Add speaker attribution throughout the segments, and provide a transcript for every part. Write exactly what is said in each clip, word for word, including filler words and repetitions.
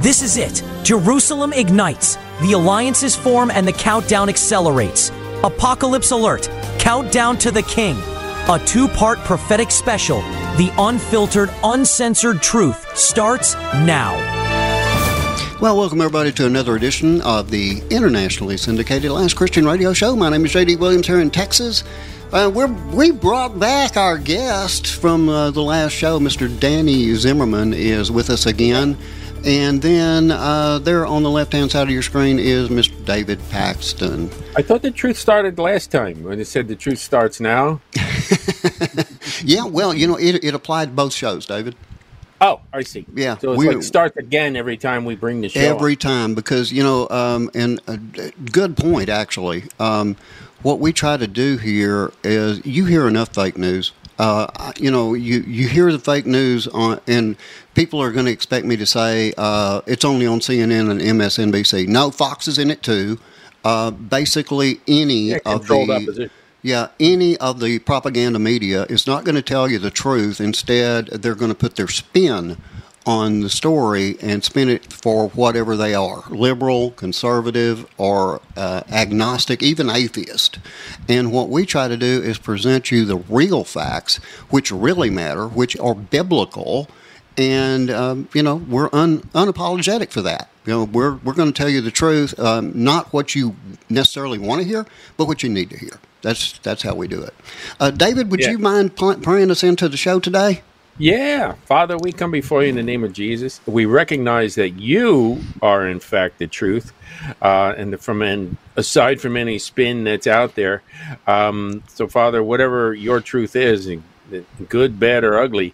Speaker 1: This is it. Jerusalem ignites. The alliances form and the countdown accelerates. Apocalypse alert. Countdown to the King. A two-part prophetic special. The unfiltered, uncensored truth starts now.
Speaker 2: Well, welcome everybody to another edition of the internationally syndicated Last Christian Radio Show. My name is J D Williams here in Texas. Uh, we're, we brought back our guest from uh, the last show. Mister Danny Zimmerman is with us again. And then uh, there on the left-hand side of your screen is Mister David Paxton.
Speaker 3: I thought the truth started last time when it said the truth starts now.
Speaker 2: Yeah, well, you know, it, it applied to both shows, David.
Speaker 3: Oh, I see.
Speaker 2: Yeah.
Speaker 3: So it's like starts again every time we bring the show
Speaker 2: Every
Speaker 3: on.
Speaker 2: time, because, you know, um, and a good point, actually. Um, what we try to do here is you hear enough fake news. Uh, you know, you, you hear the fake news, on, and people are going to expect me to say uh, it's only on C N N and M S N B C. No, Fox is in it too. Uh, basically, any
Speaker 3: yeah,
Speaker 2: of
Speaker 3: controlled
Speaker 2: the
Speaker 3: opposition.
Speaker 2: yeah, any of the propaganda media is not going to tell you the truth. Instead, they're going to put their spin on the story and spin it for whatever they are, liberal, conservative, or uh, agnostic, even atheist. And what we try to do is present you the real facts, which really matter, which are biblical, and, um, you know, we're un- unapologetic for that. You know, we're, we're going to tell you the truth, um, not what you necessarily want to hear, but what you need to hear. That's that's how we do it. Uh, David, would
Speaker 3: yeah.
Speaker 2: you mind praying us into the show today?
Speaker 3: Yeah. Father, we come before you in the name of Jesus. We recognize that you are, in fact, the truth. Uh, and from an, aside from any spin that's out there. Um, so, Father, whatever your truth is, good, bad, or ugly,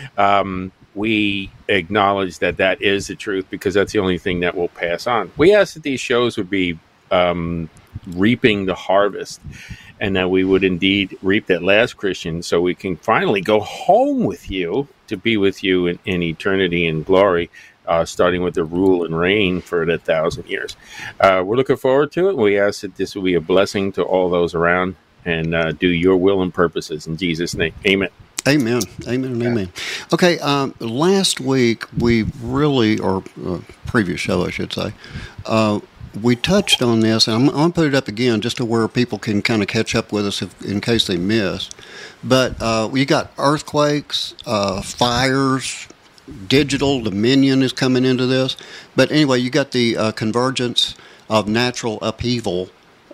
Speaker 3: um, we acknowledge that that is the truth because that's the only thing that will pass on. We ask that these shows would be um, reaping the harvest, and that we would indeed reap that last Christian so we can finally go home with you to be with you in, in eternity and glory, uh, starting with the rule and reign for the thousand years. Uh, we're looking forward to it. We ask that this will be a blessing to all those around and uh, do your will and purposes in Jesus' name. Amen.
Speaker 2: Amen. Amen and amen. Okay, um, last week we really, or uh, previous show I should say, uh, we touched on this, and I'm, I'm going to put it up again just to where people can kind of catch up with us if, in case they missed. But uh, we got earthquakes, uh, fires, digital dominion is coming into this. But anyway, you got the uh, convergence of natural upheaval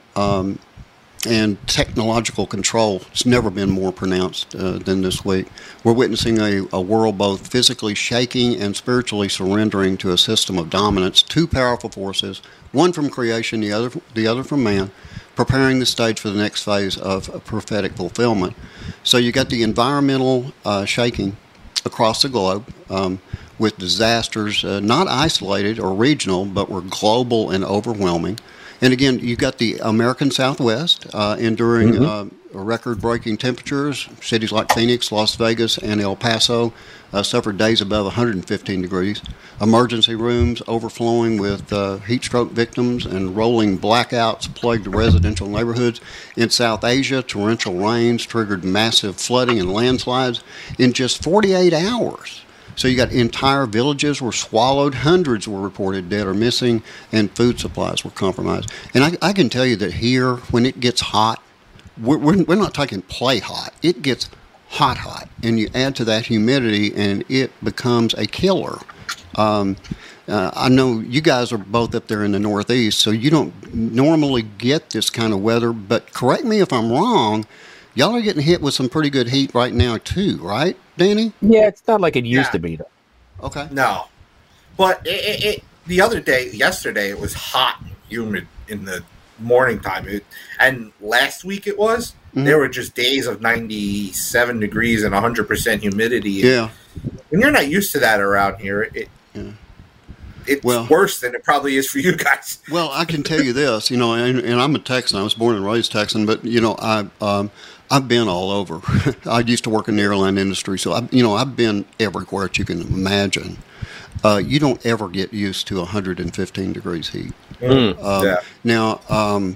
Speaker 2: um, and technological control. It's never been more pronounced uh, than this week. We're witnessing a, a world both physically shaking and spiritually surrendering to a system of dominance, two powerful forces, one from creation, the other the other from man, preparing the stage for the next phase of prophetic fulfillment. So you got the environmental uh, shaking across the globe um, with disasters uh, not isolated or regional, but were global and overwhelming. And again, you got the American Southwest uh, enduring mm-hmm. uh, record-breaking temperatures. Cities like Phoenix, Las Vegas, and El Paso uh, suffered days above one hundred fifteen degrees. Emergency rooms overflowing with uh, heat stroke victims, and rolling blackouts plagued the residential neighborhoods. In South Asia, torrential rains triggered massive flooding and landslides in just forty-eight hours. So you got entire villages were swallowed, hundreds were reported dead or missing, and food supplies were compromised. And I, I can tell you that here, when it gets hot, we're, we're, we're not talking play hot. It gets hot, hot. And you add to that humidity, and it becomes a killer. Um, uh, I know you guys are both up there in the Northeast, so you don't normally get this kind of weather. But correct me if I'm wrong, y'all are getting hit with some pretty good heat right now too, right, Danny?
Speaker 3: Yeah, it's not like it used
Speaker 4: yeah.
Speaker 3: to be, though.
Speaker 2: Okay.
Speaker 4: No. But it, it, it, the other day, yesterday, it was hot and humid in the morning time. It, and last week it was. Mm-hmm. There were just days of ninety-seven degrees and one hundred percent humidity.
Speaker 2: Yeah.
Speaker 4: When you're not used to that around here, it yeah. it's
Speaker 2: well,
Speaker 4: worse than it probably is for you guys.
Speaker 2: Well, I can tell you this, you know, and, and I'm a Texan. I was born and raised Texan, but, you know, I, um, I've been all over. I used to work in the airline industry, so, I, you know, I've been everywhere that you can imagine. Uh, you don't ever get used to one hundred fifteen degrees heat.
Speaker 4: Mm,
Speaker 2: um,
Speaker 4: yeah.
Speaker 2: Now, um,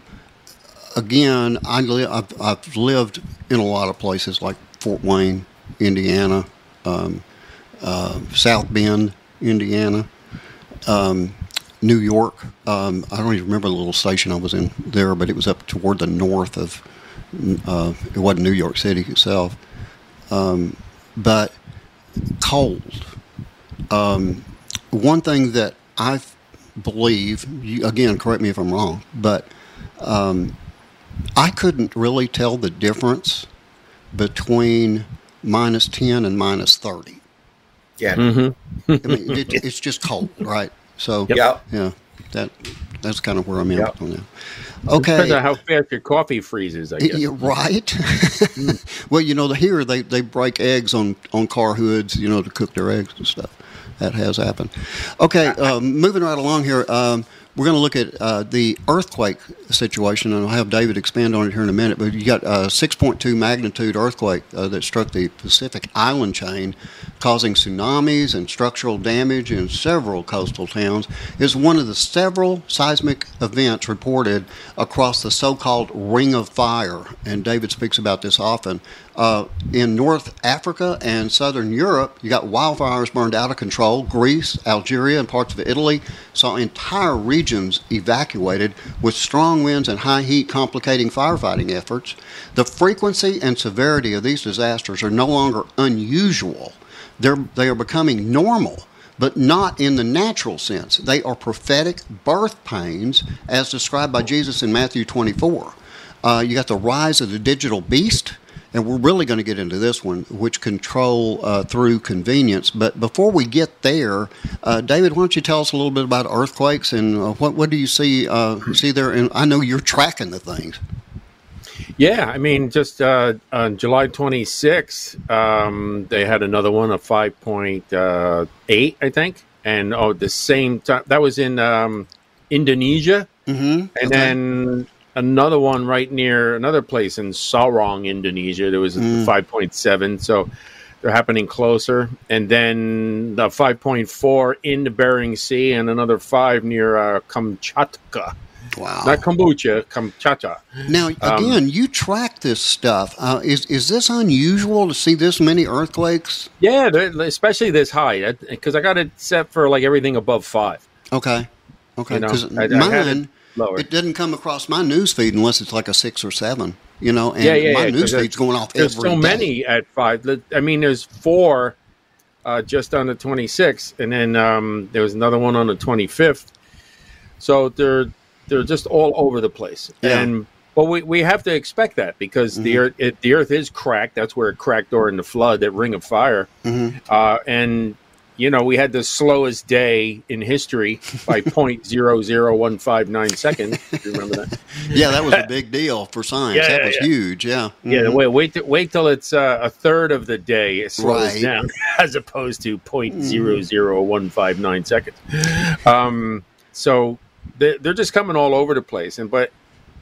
Speaker 2: again, I li- I've, I've lived in a lot of places like Fort Wayne, Indiana, um, uh, South Bend, Indiana. um, New York. Um, I don't even remember the little station I was in there, but it was up toward the north of. Uh, it wasn't New York City itself, um, but cold. Um, one thing that I believe, you, again, correct me if I'm wrong, but um, I couldn't really tell the difference between minus ten and minus thirty.
Speaker 4: Yeah.
Speaker 3: Mm-hmm.
Speaker 2: I mean, it, it's just cold, right? So,
Speaker 4: Yep.
Speaker 2: yeah, that that's kind of where I'm at
Speaker 4: Yep.
Speaker 2: on that. Okay.
Speaker 3: Depends on how fast your coffee freezes, I guess.
Speaker 2: You're right. Well, you know, here they, they break eggs on, on car hoods, you know, to cook their eggs and stuff. That has happened. Okay, um, moving right along here, um, we're going to look at uh, the earthquake situation, and I'll have David expand on it here in a minute. But you got a six point two magnitude earthquake uh, that struck the Pacific island chain, causing tsunamis and structural damage in several coastal towns. It's one of the several seismic events reported across the so-called Ring of Fire, and David speaks about this often. Uh, in North Africa and Southern Europe, you got wildfires burned out of control. Greece, Algeria, and parts of Italy saw entire regions evacuated with strong winds and high heat complicating firefighting efforts. The frequency and severity of these disasters are no longer unusual. They're, they are becoming normal, but not in the natural sense. They are prophetic birth pains as described by Jesus in Matthew twenty-four. Uh, you got the rise of the digital beast. And we're really going to get into this one, which control uh, through convenience. But before we get there, uh, David, why don't you tell us a little bit about earthquakes and uh, what what do you see uh, see there? And I know you're tracking the things.
Speaker 3: Yeah, I mean, just uh, on July twenty-sixth, um, they had another one of five point eight, I think. And oh, the same time, that was in um, Indonesia.
Speaker 2: Mm-hmm.
Speaker 3: And
Speaker 2: okay.
Speaker 3: then another one right near another place in Sorong, Indonesia. There was a
Speaker 2: Mm.
Speaker 3: five point seven, so they're happening closer. And then the five point four in the Bering Sea, and another five near uh, Kamchatka.
Speaker 2: Wow.
Speaker 3: Not kombucha, Kamchatka.
Speaker 2: Now, again, um, you track this stuff. Uh, is is this unusual to see this many earthquakes?
Speaker 3: Yeah, especially this high, because I got it set for like everything above five.
Speaker 2: Okay. Okay. Because
Speaker 3: you know,
Speaker 2: mine,
Speaker 3: it,
Speaker 2: it didn't come across my news feed unless it's like a six or seven. You know, and
Speaker 3: yeah, yeah,
Speaker 2: my
Speaker 3: yeah,
Speaker 2: news feed's going off every
Speaker 3: There's so
Speaker 2: day.
Speaker 3: many at five. I mean, there's four uh, just on the twenty-sixth, and then um, there was another one on the twenty-fifth. So they're they're just all over the place.
Speaker 2: Yeah.
Speaker 3: And but we, we have to expect that because
Speaker 2: Mm-hmm.
Speaker 3: the earth it, the earth is cracked. That's where it cracked during the flood, that Ring of Fire.
Speaker 2: Mm-hmm.
Speaker 3: Uh, and you know, we had the slowest day in history by point zero zero one five nine seconds. Do you remember that?
Speaker 2: Yeah, that was a big deal for science.
Speaker 3: Yeah,
Speaker 2: that
Speaker 3: yeah,
Speaker 2: was
Speaker 3: yeah.
Speaker 2: huge. Yeah.
Speaker 3: Yeah,
Speaker 2: Mhm.
Speaker 3: wait, wait, till, wait till it's uh, a third of the day it slows
Speaker 2: Right.
Speaker 3: down, as opposed to point zero zero one five nine seconds. Um, so they're, they're just coming all over the place, and but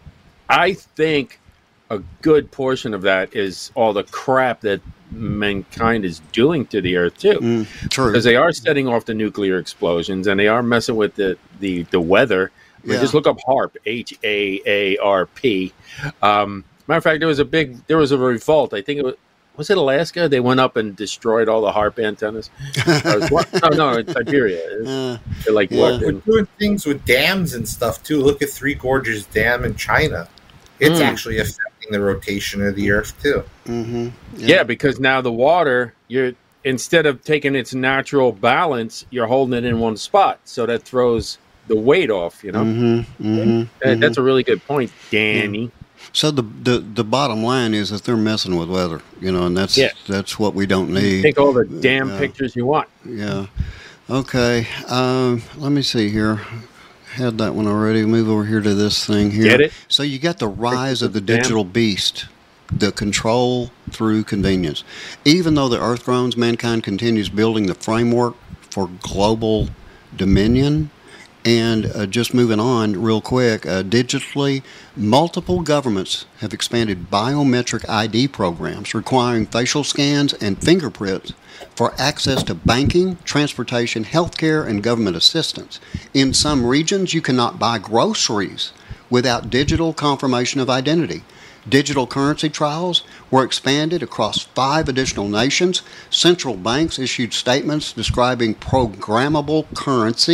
Speaker 3: I think a good portion of that is all the crap that mankind is doing to the earth too,
Speaker 2: Mm, true.
Speaker 3: because they are setting off the nuclear explosions and they are messing with the the, the weather. I mean,
Speaker 2: Yeah.
Speaker 3: just look up HAARP, H A A R P. Um, matter of fact, there was a big, there was a revolt. I think it was, was it Alaska? They went up and destroyed all the HAARP antennas. Or was what? no, no, it's Siberia.
Speaker 2: Uh,
Speaker 3: They're like,
Speaker 2: yeah.
Speaker 3: what?
Speaker 4: We're doing things with dams and stuff too. Look at Three Gorges Dam in China. It's
Speaker 3: Mm.
Speaker 4: actually affecting the rotation of the earth too.
Speaker 2: mm-hmm.
Speaker 3: Yeah, because now the water, you're instead of taking its natural balance, you're holding it in one spot, so that throws the weight off. You know,
Speaker 2: Mm-hmm. Mm-hmm.
Speaker 3: That- that's a really good point, Danny.
Speaker 2: So the, the the bottom line is that they're messing with weather, you know, and that's
Speaker 3: Yeah.
Speaker 2: that's what we don't need.
Speaker 3: Take all the damn
Speaker 2: Yeah.
Speaker 3: pictures you want.
Speaker 2: Yeah. Okay. Um, let me see here. Had that one already. Move over here to this thing here.
Speaker 3: Get it?
Speaker 2: So you got the rise of the
Speaker 3: Damn.
Speaker 2: digital beast, the control through convenience. Even though the earth groans, mankind continues building the framework for global dominion. And uh, just moving on real quick, uh, digitally, multiple governments have expanded biometric I D programs requiring facial scans and fingerprints for access to banking, transportation, healthcare, and government assistance. In some regions, you cannot buy groceries without digital confirmation of identity. Digital currency trials were expanded across five additional nations. Central banks issued statements describing programmable currency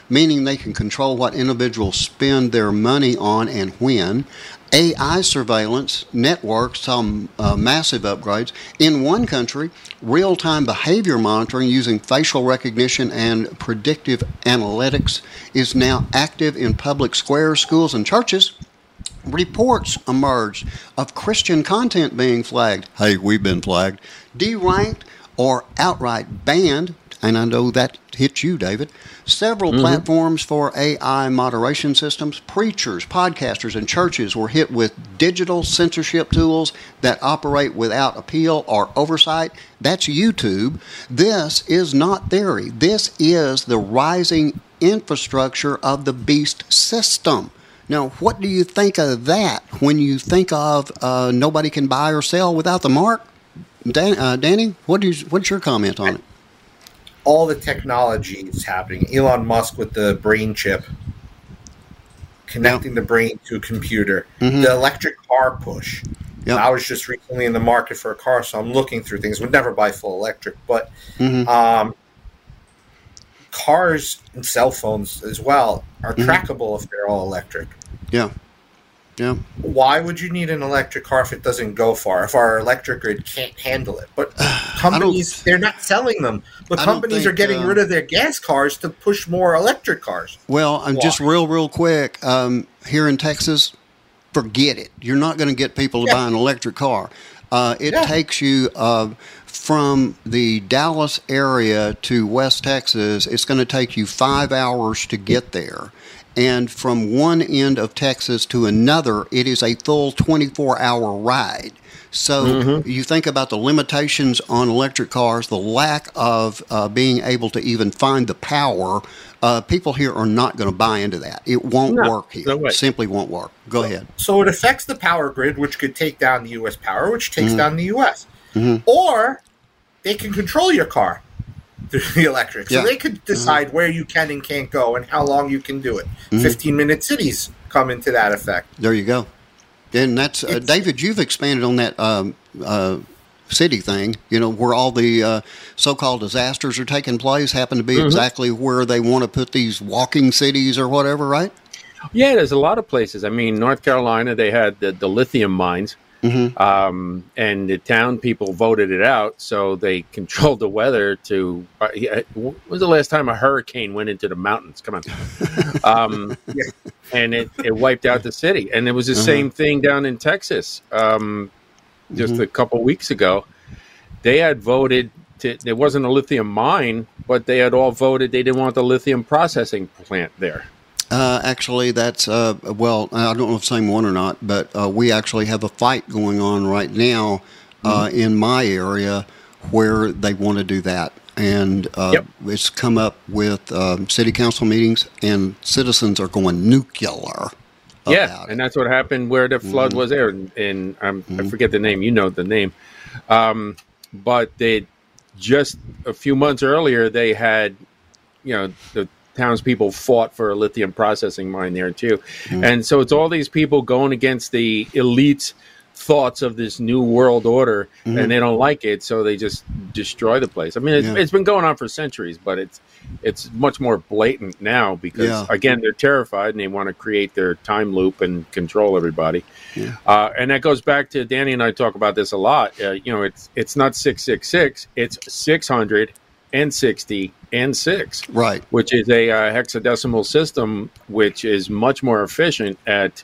Speaker 2: meaning they can control what individuals spend their money on and when. A I surveillance networks saw uh, massive upgrades. In one country, real-time behavior monitoring using facial recognition and predictive analytics is now active in public squares, schools, and churches. Reports emerged of Christian content being flagged. Hey, we've been flagged. Deranked or outright banned, and I know that hit you, David. Several mm-hmm. platforms for A I moderation systems, preachers, podcasters, and churches were hit with digital censorship tools that operate without appeal or oversight. That's YouTube. This is not theory. This is the rising infrastructure of the beast system. Now, what do you think of that when you think of uh, nobody can buy or sell without the mark? Dan, uh, Danny, what is, what's your comment on it?
Speaker 4: All the technology is happening. Elon Musk with the brain chip, connecting yep. the brain to a computer. Mm-hmm. The electric car push. Yep. I was just recently in the market for a car, so I'm looking through things. Would never buy full electric, but mm-hmm. um, cars and cell phones as well are mm-hmm. trackable if they're all electric.
Speaker 2: Yeah. Yeah.
Speaker 4: Why would you need an electric car if it doesn't go far? If our electric grid can't handle it? But companies, they're not selling them. But companies think, are getting uh, rid of their gas cars to push more electric cars.
Speaker 2: Well, I'm just real, real quick. Um, here in Texas, forget it. You're not going to get people to yeah. buy an electric car. Uh, it yeah. takes you uh, from the Dallas area to West Texas. It's going to take you five hours to get there. And from one end of Texas to another, it is a full twenty-four hour ride. So mm-hmm. you think about the limitations on electric cars, the lack of uh, being able to even find the power. Uh, people here are not going to buy into that. It won't no, work here. No it simply won't work. Go
Speaker 4: so,
Speaker 2: ahead.
Speaker 4: So it affects the power grid, which could take down the U S power, which takes mm-hmm. down the U S Mm-hmm. Or they can control your car through the electric. So yeah. they could decide mm-hmm. where you can and can't go and how long you can do it. Mm-hmm. fifteen-minute cities come into that effect.
Speaker 2: There you go. And that's uh, David, you've expanded on that um, uh, city thing, you know, where all the uh, so-called disasters are taking place, happen to be mm-hmm. exactly where they want to put these walking cities or whatever, right?
Speaker 3: Yeah, there's a lot of places. I mean, North Carolina, they had the, the lithium mines. Mm-hmm. Um, and the town people voted it out, so they controlled the weather to. Uh, yeah, when was the last time a hurricane went into the mountains? Come on, um, yeah. and it, it wiped out the city. And it was the uh-huh. same thing down in Texas um, just mm-hmm. a couple weeks ago. They had voted. To, there wasn't a lithium mine, but they had all voted they didn't want the lithium processing plant there.
Speaker 2: Uh, actually, that's, uh, well, I don't know if the same one or not, but uh, we actually have a fight going on right now uh, mm-hmm. in my area where they want to do that. And uh, yep. it's come up with um, city council meetings, and citizens are going nuclear.
Speaker 3: Yeah, and that's what happened where the flood mm-hmm. was there. And, and um, mm-hmm. I forget the name. You know the name. Um, but they just a few months earlier, they had, you know, the townspeople fought for a lithium processing mine there too. Mm-hmm. And so it's all these people going against the elite's thoughts of this new world order, mm-hmm. and they don't like it, so they just destroy the place. I mean, it's, yeah. it's been going on for centuries, but it's it's much more blatant now because, yeah. again, they're terrified and they want to create their time loop and control everybody. Yeah. Uh, and that goes back to Danny and I talk about this a lot. Uh, you know, it's it's not six six six, it's six hundred and sixty and six,
Speaker 2: right?
Speaker 3: Which is a uh, hexadecimal system, which is much more efficient at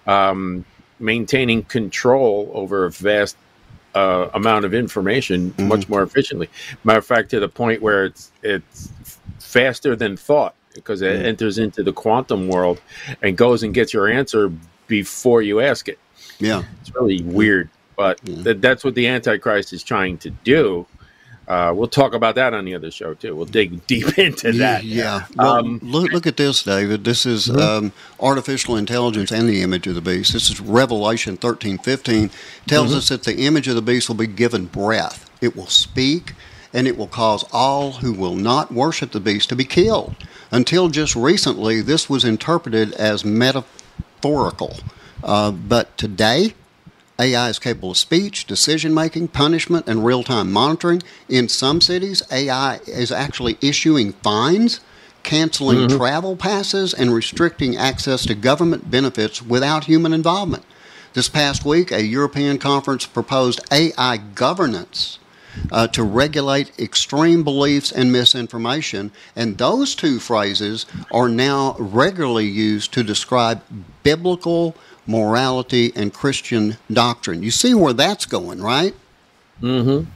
Speaker 3: um, maintaining control over a vast uh, amount of information, mm-hmm. much more efficiently. Matter of fact, to the point where it's it's faster than thought because it mm-hmm. enters into the quantum world and goes and gets your answer before you ask it.
Speaker 2: Yeah,
Speaker 3: it's really weird, but yeah. th- that's what the Antichrist is trying to do. Uh, we'll talk about that on the other show, too. We'll dig deep into that.
Speaker 2: Yeah. Well, um, look, look at this, David. This is mm-hmm. um, artificial intelligence and the image of the beast. This is Revelation thirteen fifteen. Tells mm-hmm. us that the image of the beast will be given breath. It will speak, and it will cause all who will not worship the beast to be killed. Until just recently, this was interpreted as metaphorical. Uh, but today, A I is capable of speech, decision-making, punishment, and real-time monitoring. In some cities, A I is actually issuing fines, canceling
Speaker 3: Mm-hmm.
Speaker 2: travel passes and restricting access to government benefits without human involvement. This past week, a European conference proposed A I governance uh, to regulate extreme beliefs and misinformation, and those two phrases are now regularly used to describe biblical morality and Christian doctrine. You see where that's going, right?
Speaker 3: Mm-hmm.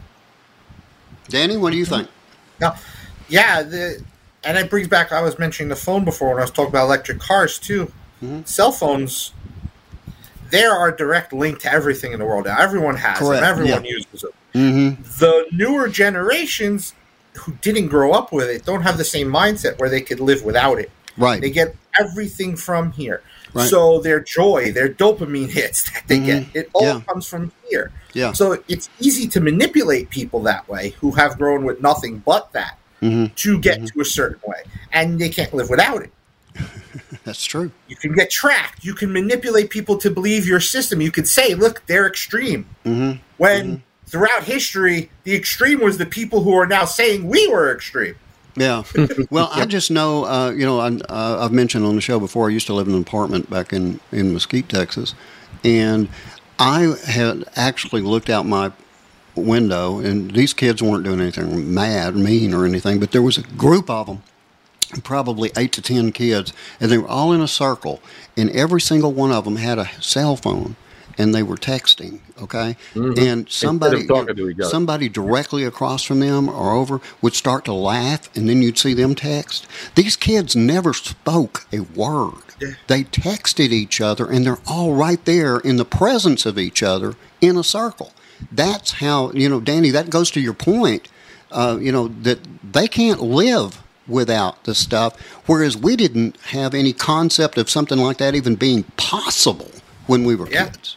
Speaker 2: Danny, what do you think?
Speaker 4: No, yeah, the and it brings back. I was mentioning the phone before when I was talking about electric cars too.
Speaker 2: Mm-hmm.
Speaker 4: Cell phones, they are a direct link to everything in the world now. Everyone has
Speaker 2: Correct.
Speaker 4: them. Everyone
Speaker 2: Yeah.
Speaker 4: uses them.
Speaker 2: Mm-hmm.
Speaker 4: The newer generations who didn't grow up with it don't have the same mindset where they could live without it.
Speaker 2: Right.
Speaker 4: They get everything from here.
Speaker 2: Right.
Speaker 4: So their joy, their dopamine hits that they
Speaker 2: Mhm.
Speaker 4: get, it all
Speaker 2: Yeah.
Speaker 4: comes from here.
Speaker 2: Yeah.
Speaker 4: So it's easy to manipulate people that way who have grown with nothing but that
Speaker 2: Mm-hmm.
Speaker 4: to get to a certain way. And they can't live without it.
Speaker 2: That's true.
Speaker 4: You can get tracked. You can manipulate people to believe your system. You could say, look, they're extreme.
Speaker 2: Mm-hmm.
Speaker 4: When
Speaker 2: Mm-hmm.
Speaker 4: throughout history, the extreme was the people who are now saying we were extreme.
Speaker 2: Yeah. Well, I just know, uh, you know, I, uh, I've mentioned on the show before, I used to live in an apartment back in, in Mesquite, Texas. And I had actually looked out my window, and these kids weren't doing anything mad, mean, or anything, but there was a group of them, probably eight to ten kids, and they were all in a circle, and every single one of them had a cell phone, and they were texting, okay?
Speaker 3: Mm-hmm.
Speaker 2: And somebody,
Speaker 3: Instead of talking to each other.
Speaker 2: somebody directly across from them or over would start to laugh, and then you'd see them text. These kids never spoke a word.
Speaker 4: Yeah.
Speaker 2: They texted each other, and they're all right there in the presence of each other in a circle. That's how, you know, Danny, that goes to your point, uh, you know, that they can't live without the stuff, whereas we didn't have any concept of something like that even being possible when we were
Speaker 4: Yeah.
Speaker 2: kids.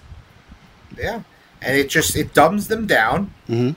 Speaker 4: Yeah. And it just, it dumbs them down
Speaker 2: Mm-hmm.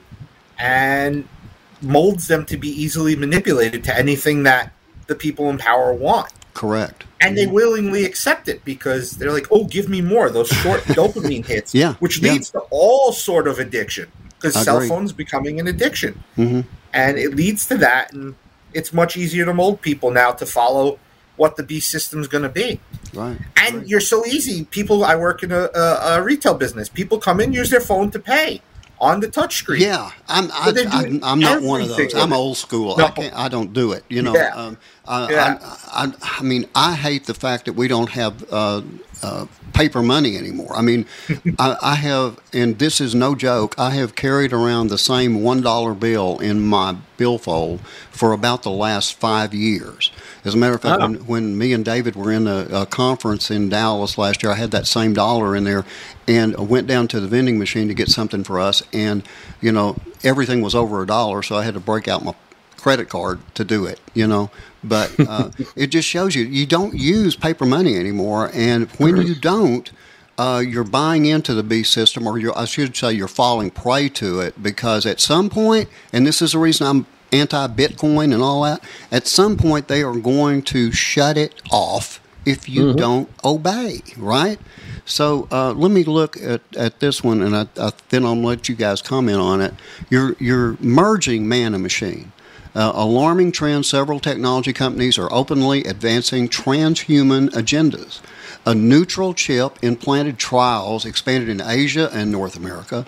Speaker 4: and molds them to be easily manipulated to anything that the people in power want.
Speaker 2: Correct.
Speaker 4: And they willingly accept it because they're like, oh, give me more, those short dopamine hits,
Speaker 2: Yeah,
Speaker 4: which
Speaker 2: yeah.
Speaker 4: leads to all sort of addiction because
Speaker 2: I
Speaker 4: cell
Speaker 2: agree.
Speaker 4: phones becoming an addiction.
Speaker 2: Mm-hmm.
Speaker 4: And it leads to that, and it's much easier to mold people now to follow what the beast system's going to be.
Speaker 2: Right.
Speaker 4: And
Speaker 2: right.
Speaker 4: you're so easy. People, I work in a, a, a retail business. People come in, use their phone to pay on the touch screen.
Speaker 2: Yeah, I'm. I,
Speaker 4: But they do
Speaker 2: I'm, I'm not one of
Speaker 4: everything
Speaker 2: those.
Speaker 4: with
Speaker 2: I'm
Speaker 4: it.
Speaker 2: old school.
Speaker 4: No.
Speaker 2: I can't. I don't do it. You know.
Speaker 4: Yeah.
Speaker 2: Um, I,
Speaker 4: Yeah.
Speaker 2: I, I, I mean, I hate the fact that we don't have uh, uh, paper money anymore. I mean, I, I have, and this is no joke. I have carried around the same one dollar bill in my billfold for about the last five years. As a matter of fact,
Speaker 3: Oh.
Speaker 2: when, when me and David were in a, a conference in Dallas last year, I had that same dollar in there, and I went down to the vending machine to get something for us, and you know everything was over a dollar, so I had to break out my credit card to do it. You know, but uh, it just shows you you don't use paper money anymore, and when you don't, uh, you're buying into the beast system, or you're, I should say you're falling prey to it, because at some point, and this is the reason I'm anti-Bitcoin and all that, at some point they are going to shut it off if you
Speaker 3: Mm-hmm.
Speaker 2: don't obey, right? So uh, let me look at, at this one, and I, I, then I'll let you guys comment on it. You're, you're merging man and machine. Uh, alarming trend, several technology companies are openly advancing transhuman agendas. A neutral chip implanted trials expanded in Asia and North America.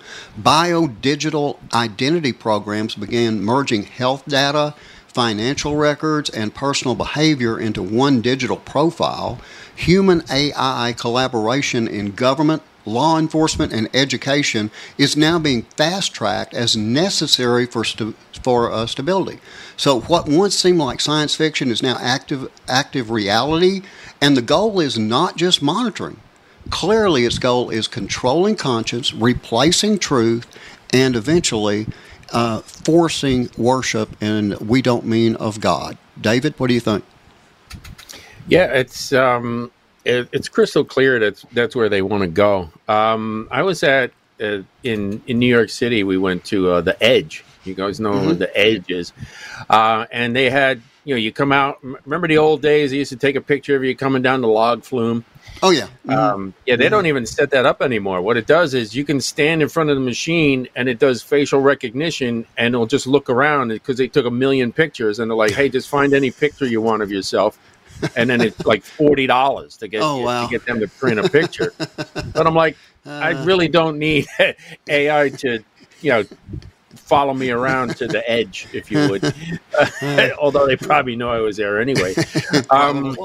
Speaker 2: Biodigital identity programs began merging health data, financial records, and personal behavior into one digital profile. Human A I collaboration in government, law enforcement, and education is now being fast-tracked as necessary for st- for uh, stability. So what once seemed like science fiction is now active active reality, and the goal is not just monitoring. Clearly, its goal is controlling conscience, replacing truth, and eventually uh, forcing worship, and we don't mean of God. David, what do you think?
Speaker 3: Yeah, it's um, it, it's crystal clear that's that's where they want to go. Um, I was at uh, in in New York City. We went to uh, the Edge. You guys know
Speaker 2: Mm-hmm.
Speaker 3: what the Edge is, uh, and they had you know, you come out. Remember the old days? They used to take a picture of you coming down the log flume.
Speaker 2: Oh, yeah. Mm-hmm.
Speaker 3: Um, yeah, they mm-hmm. don't even set that up anymore. What it does is you can stand in front of the machine and it does facial recognition and it'll just look around because they took a million pictures and they're like, hey, just find any picture you want of yourself. And then it's like forty dollars to get
Speaker 2: oh,
Speaker 3: you,
Speaker 2: wow.
Speaker 3: to get them to print a picture. But I'm like, uh, I really don't need A I to, you know, follow me around to the edge, if you would. Uh, although they probably know I was there anyway. Um,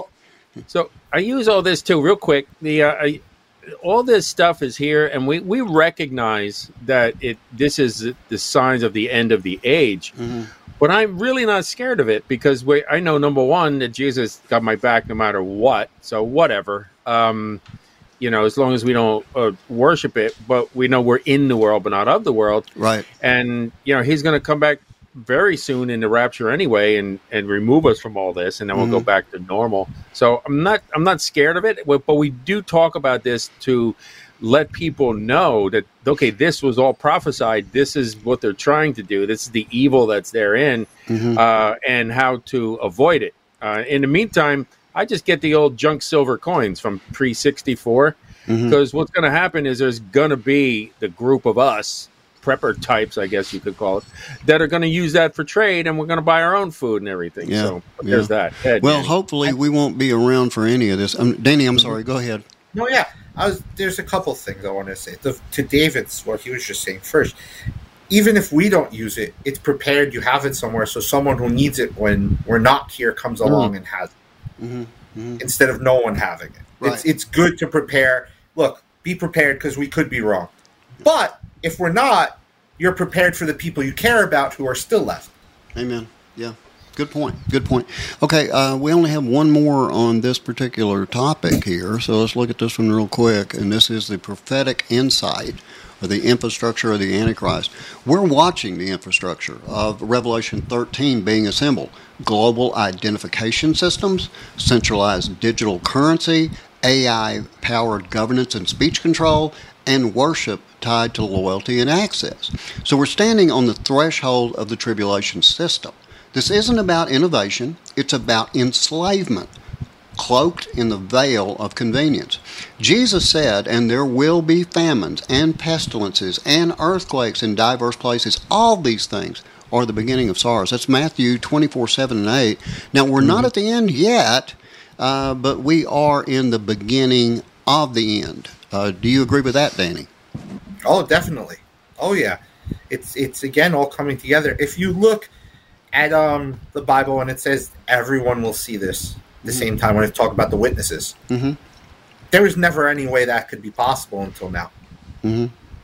Speaker 3: so I use all this too, real quick. The uh, I, all this stuff is here, and we, we recognize that it this is the signs of the end of the age. Mm-hmm. But I'm really not scared of it because we, I know, number one, that Jesus got my back no matter what. So whatever, um, you know, as long as we don't uh, worship it, but we know we're in the world, but not of the world.
Speaker 2: Right.
Speaker 3: And, you know, he's going to come back very soon in the rapture anyway and, and remove us from all this. And then we'll mm-hmm. go back to normal. So I'm not I'm not scared of it. But we do talk about this to let people know that, okay, this was all prophesied. This is what they're trying to do. This is the evil that's therein, mm-hmm. uh, and how to avoid it. Uh, in the meantime, I just get the old junk silver coins from pre sixty-four, because mm-hmm. what's going to happen is there's going to be the group of us, prepper types, I guess you could call it, that are going to use that for trade, and we're going to buy our own food and everything.
Speaker 2: Yeah,
Speaker 3: so
Speaker 2: yeah.
Speaker 3: there's that. Ed,
Speaker 2: well,
Speaker 3: Danny.
Speaker 2: Hopefully we won't be around for any of this. Um, Danny, I'm sorry. Go ahead.
Speaker 4: No, yeah. I was, there's a couple things I want to say. The, to David's, what he was just saying first, even if we don't use it, it's prepared. You have it somewhere, so someone who needs it when we're not here comes along mm-hmm. and has it, mm-hmm. Mm-hmm. instead of no one having it. Right. It's, it's good to prepare. Look, be prepared because we could be wrong. But if we're not, you're prepared for the people you care about who are still left.
Speaker 2: Amen. Yeah. Good point. Good point. Okay, uh, we only have one more on this particular topic here, so let's look at this one real quick. And this is the prophetic insight, or the infrastructure of the Antichrist. We're watching the infrastructure of Revelation thirteen being assembled. Global identification systems, centralized digital currency, A I-powered governance and speech control, and worship tied to loyalty and access. So we're standing on the threshold of the tribulation system. This isn't about innovation, it's about enslavement, cloaked in the veil of convenience. Jesus said, and there will be famines and pestilences and earthquakes in diverse places. All these things are the beginning of sorrows. That's Matthew twenty-four, seven and eight. Now, we're mm-hmm. not at the end yet, uh, but we are in the beginning of the end. Uh, do you agree with that, Danny?
Speaker 4: Oh, definitely. Oh, yeah. It's, it's again, all coming together. If you look at um, the Bible, and it says everyone will see this at the mm-hmm. same time when it talks about the witnesses. Mm-hmm. There was never any way that could be possible until now.
Speaker 2: Mm-hmm.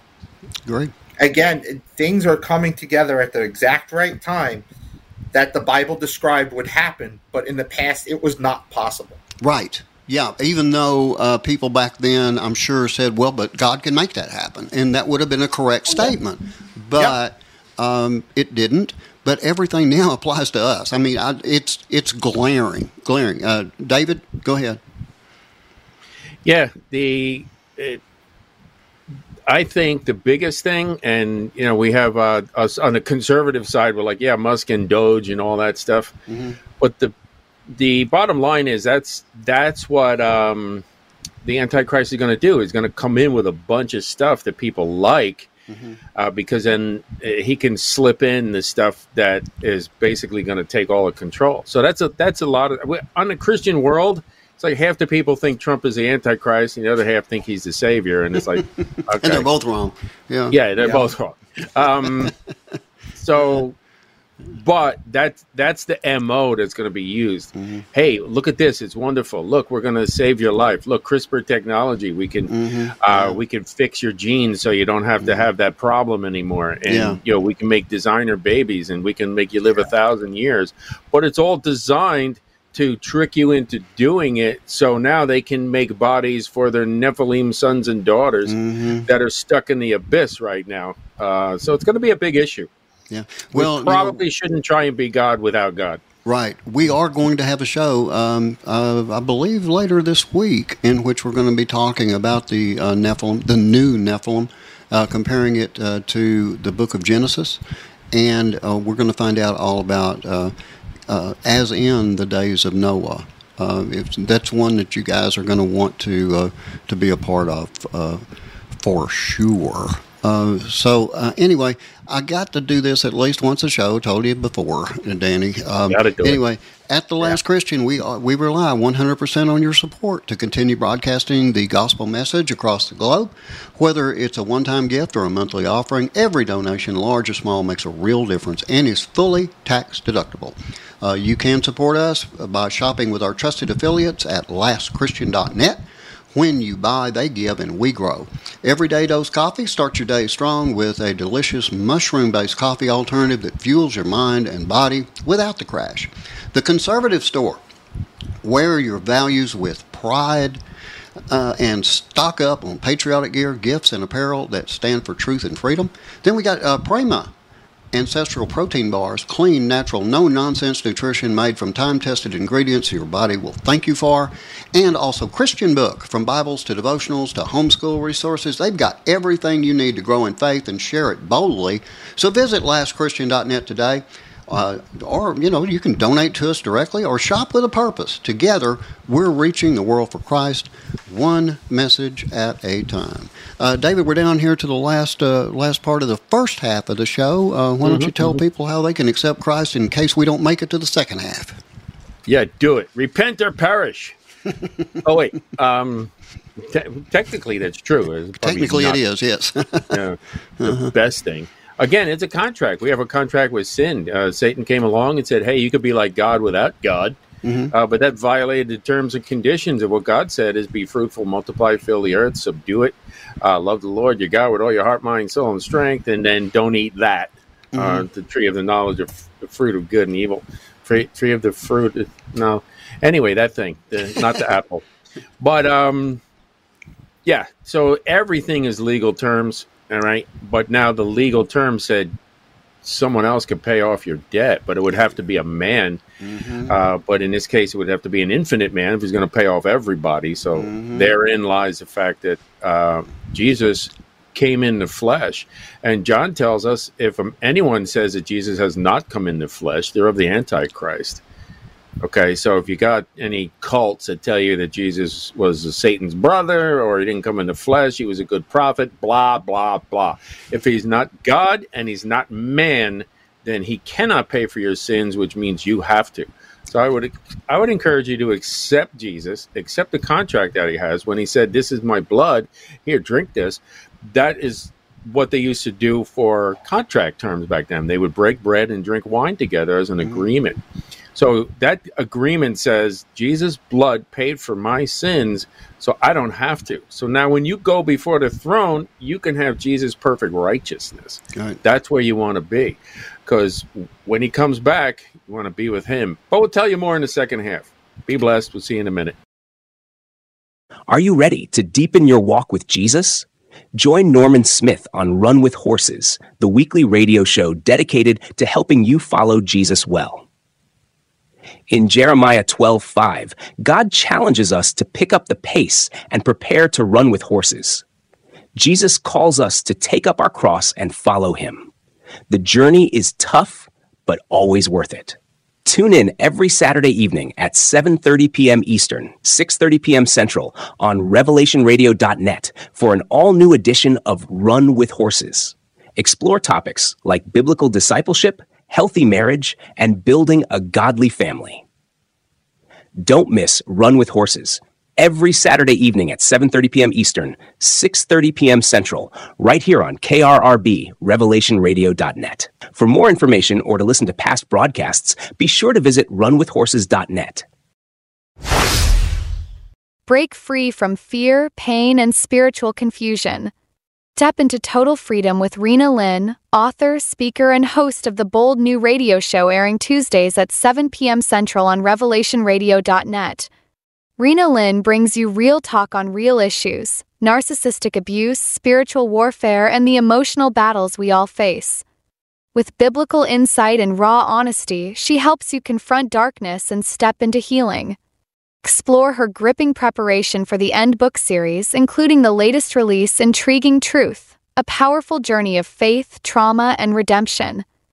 Speaker 2: Great.
Speaker 4: Again, things are coming together at the exact right time that the Bible described would happen, but in the past it was not possible.
Speaker 2: Right. Yeah, even though uh, people back then, I'm sure, said, well, but God can make that happen. And that would have been a correct statement. But yep. um, it didn't. But everything now applies to us. I mean, I, it's it's glaring, glaring. Uh, David, go ahead.
Speaker 3: Yeah, the it, I think the biggest thing, and you know, we have uh, us on the conservative side. We're like, yeah, Musk and Doge and all that stuff. Mm-hmm. But the the bottom line is that's that's what um, the Antichrist is going to do. He's going to come in with a bunch of stuff that people like. Mm-hmm. Uh, because then he can slip in the stuff that is basically going to take all the control. So that's a that's a lot of on the Christian world. It's like half the people think Trump is the Antichrist, and the other half think he's the savior. And it's like, okay.
Speaker 2: And they're both wrong. Yeah,
Speaker 3: yeah, they're
Speaker 2: yeah.
Speaker 3: both wrong. Um, so, but that's that's the M O that's going to be used. Mm-hmm. Hey, look at this; it's wonderful. Look, we're going to save your life. Look, CRISPR technology. We can mm-hmm. uh, yeah. we can fix your genes so you don't have mm-hmm. to have that problem anymore. And
Speaker 2: yeah.
Speaker 3: you know, we can make designer babies, and we can make you live a thousand years. But it's all designed to trick you into doing it. So now they can make bodies for their Nephilim sons and daughters mm-hmm. that are stuck in the abyss right now. Uh, so it's going to be a big issue.
Speaker 2: Yeah, well,
Speaker 3: we probably
Speaker 2: you know,
Speaker 3: shouldn't try and be God without God.
Speaker 2: Right. We are going to have a show, um, uh, I believe, later this week, in which we're going to be talking about the uh, Nephilim, the new Nephilim, uh, comparing it uh, to the Book of Genesis, and uh, we're going to find out all about uh, uh, as in the days of Noah. Uh, if that's one that you guys are going to want to uh, to be a part of uh, for sure. Uh, so uh, anyway, I got to do this at least once a show. Told you before, Danny. Um,
Speaker 3: Gotta do
Speaker 2: anyway,
Speaker 3: it.
Speaker 2: At The Last yeah. Christian, we are, we rely one hundred percent on your support to continue broadcasting the gospel message across the globe. Whether it's a one-time gift or a monthly offering, every donation, large or small, makes a real difference and is fully tax deductible. Uh, you can support us by shopping with our trusted affiliates at last christian dot net. When you buy, they give, and we grow. Everyday Dose Coffee starts your day strong with a delicious mushroom-based coffee alternative that fuels your mind and body without the crash. The Conservative Store. Wear your values with pride uh, and stock up on patriotic gear, gifts, and apparel that stand for truth and freedom. Then we got uh, Prima. Ancestral protein bars, clean, natural, no-nonsense nutrition made from time-tested ingredients your body will thank you for. And also Christian Book, from Bibles to devotionals to homeschool resources. They've got everything you need to grow in faith and share it boldly. So visit last christian dot net today. Uh, or, you know, you can donate to us directly or shop with a purpose. Together, we're reaching the world for Christ, one message at a time. Uh, David, we're down here to the last uh, last part of the first half of the show. Uh, why don't mm-hmm, you tell mm-hmm. people how they can accept Christ in case we don't make it to the second half?
Speaker 3: Yeah, do it. Repent or perish. oh, wait. Um, te- technically, that's true.
Speaker 2: Technically, not, it is, yes.
Speaker 3: you know, the uh-huh. best thing. Again, it's a contract. We have a contract with sin. Uh, Satan came along and said, hey, you could be like God without God. Mm-hmm. Uh, but that violated the terms and conditions of what God said is be fruitful, multiply, fill the earth, subdue it, uh, love the Lord your God with all your heart, mind, soul, and strength, and then don't eat that, mm-hmm. uh, the tree of the knowledge of the fruit of good and evil, tree, tree of the fruit, of, no. Anyway, that thing, the, not the apple. But, um, yeah, so everything is legal terms. All right. But now the legal term said someone else could pay off your debt, but it would have to be a man. Mm-hmm. Uh, but in this case, it would have to be an infinite man if he's going to pay off everybody. So mm-hmm. therein lies the fact that uh, Jesus came in the flesh. And John tells us if anyone says that Jesus has not come in the flesh, they're of the Antichrist. Okay, so if you got any cults that tell you that Jesus was Satan's brother or he didn't come in the flesh, he was a good prophet, blah, blah, blah. If he's not God and he's not man, then he cannot pay for your sins, which means you have to. So I would I would encourage you to accept Jesus, accept the contract that he has. When he said, this is my blood, here, drink this, that is what they used to do for contract terms back then. They would break bread and drink wine together as an mm-hmm. agreement. So that agreement says Jesus' blood paid for my sins, so I don't have to. So now when you go before the throne, you can have Jesus' perfect righteousness. Right. That's where you want to be. Because when he comes back, you want to be with him. But we'll tell you more in the second half. Be blessed. We'll see you in a minute.
Speaker 5: Are you ready to deepen your walk with Jesus? Join Norman Smith on Run with Horses, the weekly radio show dedicated to helping you follow Jesus well. In Jeremiah twelve five, God challenges us to pick up the pace and prepare to run with horses. Jesus calls us to take up our cross and follow him. The journey is tough, but always worth it. Tune in every Saturday evening at seven thirty p.m. Eastern, six thirty p.m. Central on revelation radio dot net for an all-new edition of Run with Horses. Explore topics like biblical discipleship, healthy marriage, and building a godly family. Don't miss Run with Horses every Saturday evening at seven thirty p.m. Eastern, six thirty p.m. Central, right here on K R R B, revelation radio dot net. For more information or to listen to past broadcasts, be sure to visit run with horses dot net.
Speaker 6: Break free from fear, pain, and spiritual confusion. Step into total freedom with Rena Lynn, author, speaker, and host of the Bold New Radio Show airing Tuesdays at seven p.m. Central on revelation radio dot net. Rena Lynn brings you real talk on real issues, narcissistic abuse, spiritual warfare, and the emotional battles we all face. With biblical insight and raw honesty, she helps you confront darkness and step into healing. Explore her gripping preparation for the End Book series, including the latest release, Intriguing Truth, a powerful journey of faith, trauma, and redemption.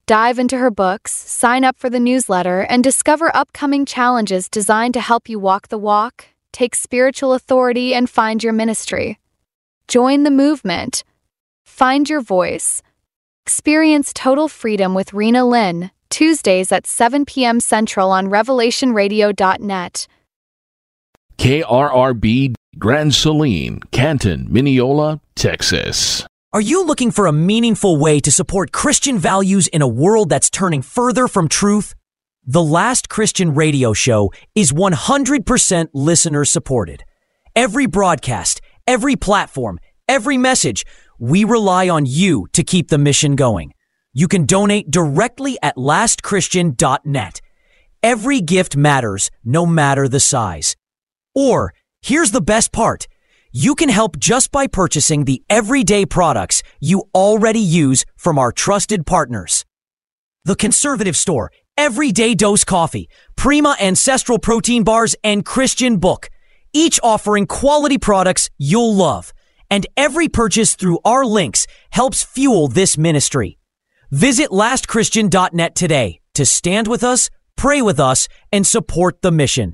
Speaker 6: Dive into her books, sign up for the newsletter, and discover upcoming challenges designed to help you walk the walk, take spiritual authority, and find your ministry. Join the movement. Find your voice. Experience total freedom with Rena Lynn, Tuesdays at seven p.m. Central on revelation radio dot net.
Speaker 7: K R R B Grand Saline, Canton, Mineola, Texas.
Speaker 1: Are you looking for a meaningful way to support Christian values in a world that's turning further from truth? The Last Christian Radio Show is one hundred percent listener supported. Every broadcast, every platform, every message, we rely on you to keep the mission going. You can donate directly at last christian dot net. Every gift matters, no matter the size. Or, here's the best part. You can help just by purchasing the everyday products you already use from our trusted partners. The Conservative Store, Everyday Dose Coffee, Prima Ancestral Protein Bars, and Christian Book, each offering quality products you'll love. And every purchase through our links helps fuel this ministry. Visit last christian dot net today to stand with us, pray with us, and support the mission.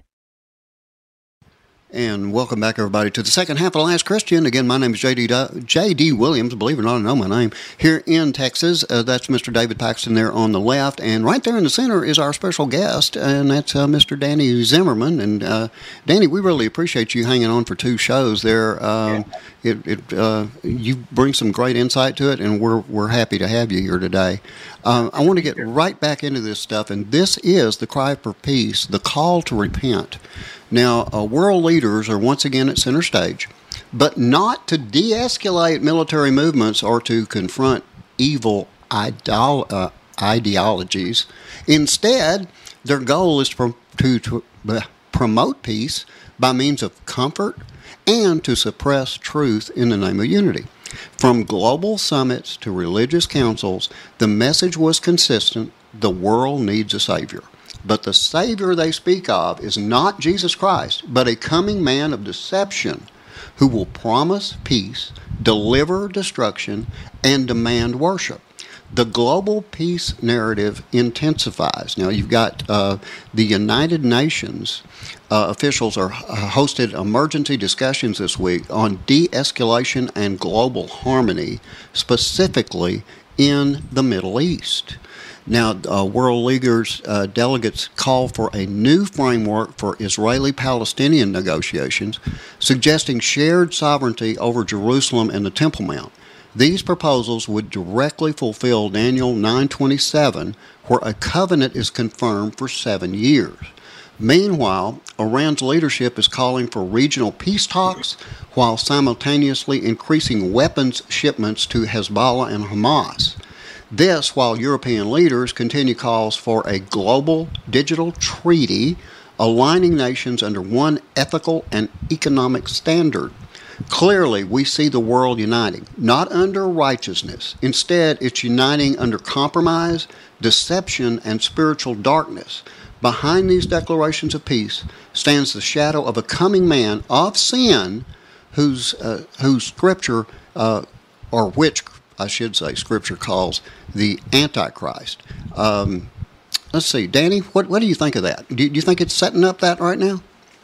Speaker 2: And welcome back, everybody, to the second half of Last Christian. Again, my name is J D J D Williams. Believe it or not, I know my name. Here in Texas, uh, that's Mister David Paxton there on the left. And right there in the center is our special guest, and that's uh, Mister Danny Zimmerman. And, uh, Danny, we really appreciate you hanging on for two shows there. Um, yeah. It, it uh, you bring some great insight to it, and we're, we're happy to have you here today. Um, I want to get right back into this stuff, and this is the cry for peace, the call to repent. Now, uh, world leaders are once again at center stage, but not to de-escalate military movements or to confront evil ideolo- uh, ideologies. Instead, their goal is to, to, to uh, promote peace by means of comfort and to suppress truth in the name of unity. From global summits to religious councils, the message was consistent: the world needs a Savior. But the Savior they speak of is not Jesus Christ, but a coming man of deception who will promise peace, deliver destruction, and demand worship. The global peace narrative intensifies. Now, you've got uh, the United Nations uh, officials are uh, hosted emergency discussions this week on de-escalation and global harmony, specifically in the Middle East. Now, uh, world leaders, uh, delegates call for a new framework for Israeli-Palestinian negotiations, suggesting shared sovereignty over Jerusalem and the Temple Mount. These proposals would directly fulfill Daniel nine twenty-seven, where a covenant is confirmed for seven years. Meanwhile, Iran's leadership is calling for regional peace talks while simultaneously increasing weapons shipments to Hezbollah and Hamas. This while European leaders continue calls for a global digital treaty aligning nations under one ethical and economic standard. Clearly, we see the world uniting, not under righteousness. Instead, it's uniting under compromise, deception, and spiritual darkness. Behind these declarations of peace stands the shadow of a coming man of sin whose, uh, whose scripture, uh, or which I should say, Scripture calls the Antichrist. Um, let's see, Danny, what what do you think of that? Do you think it's setting up that right now?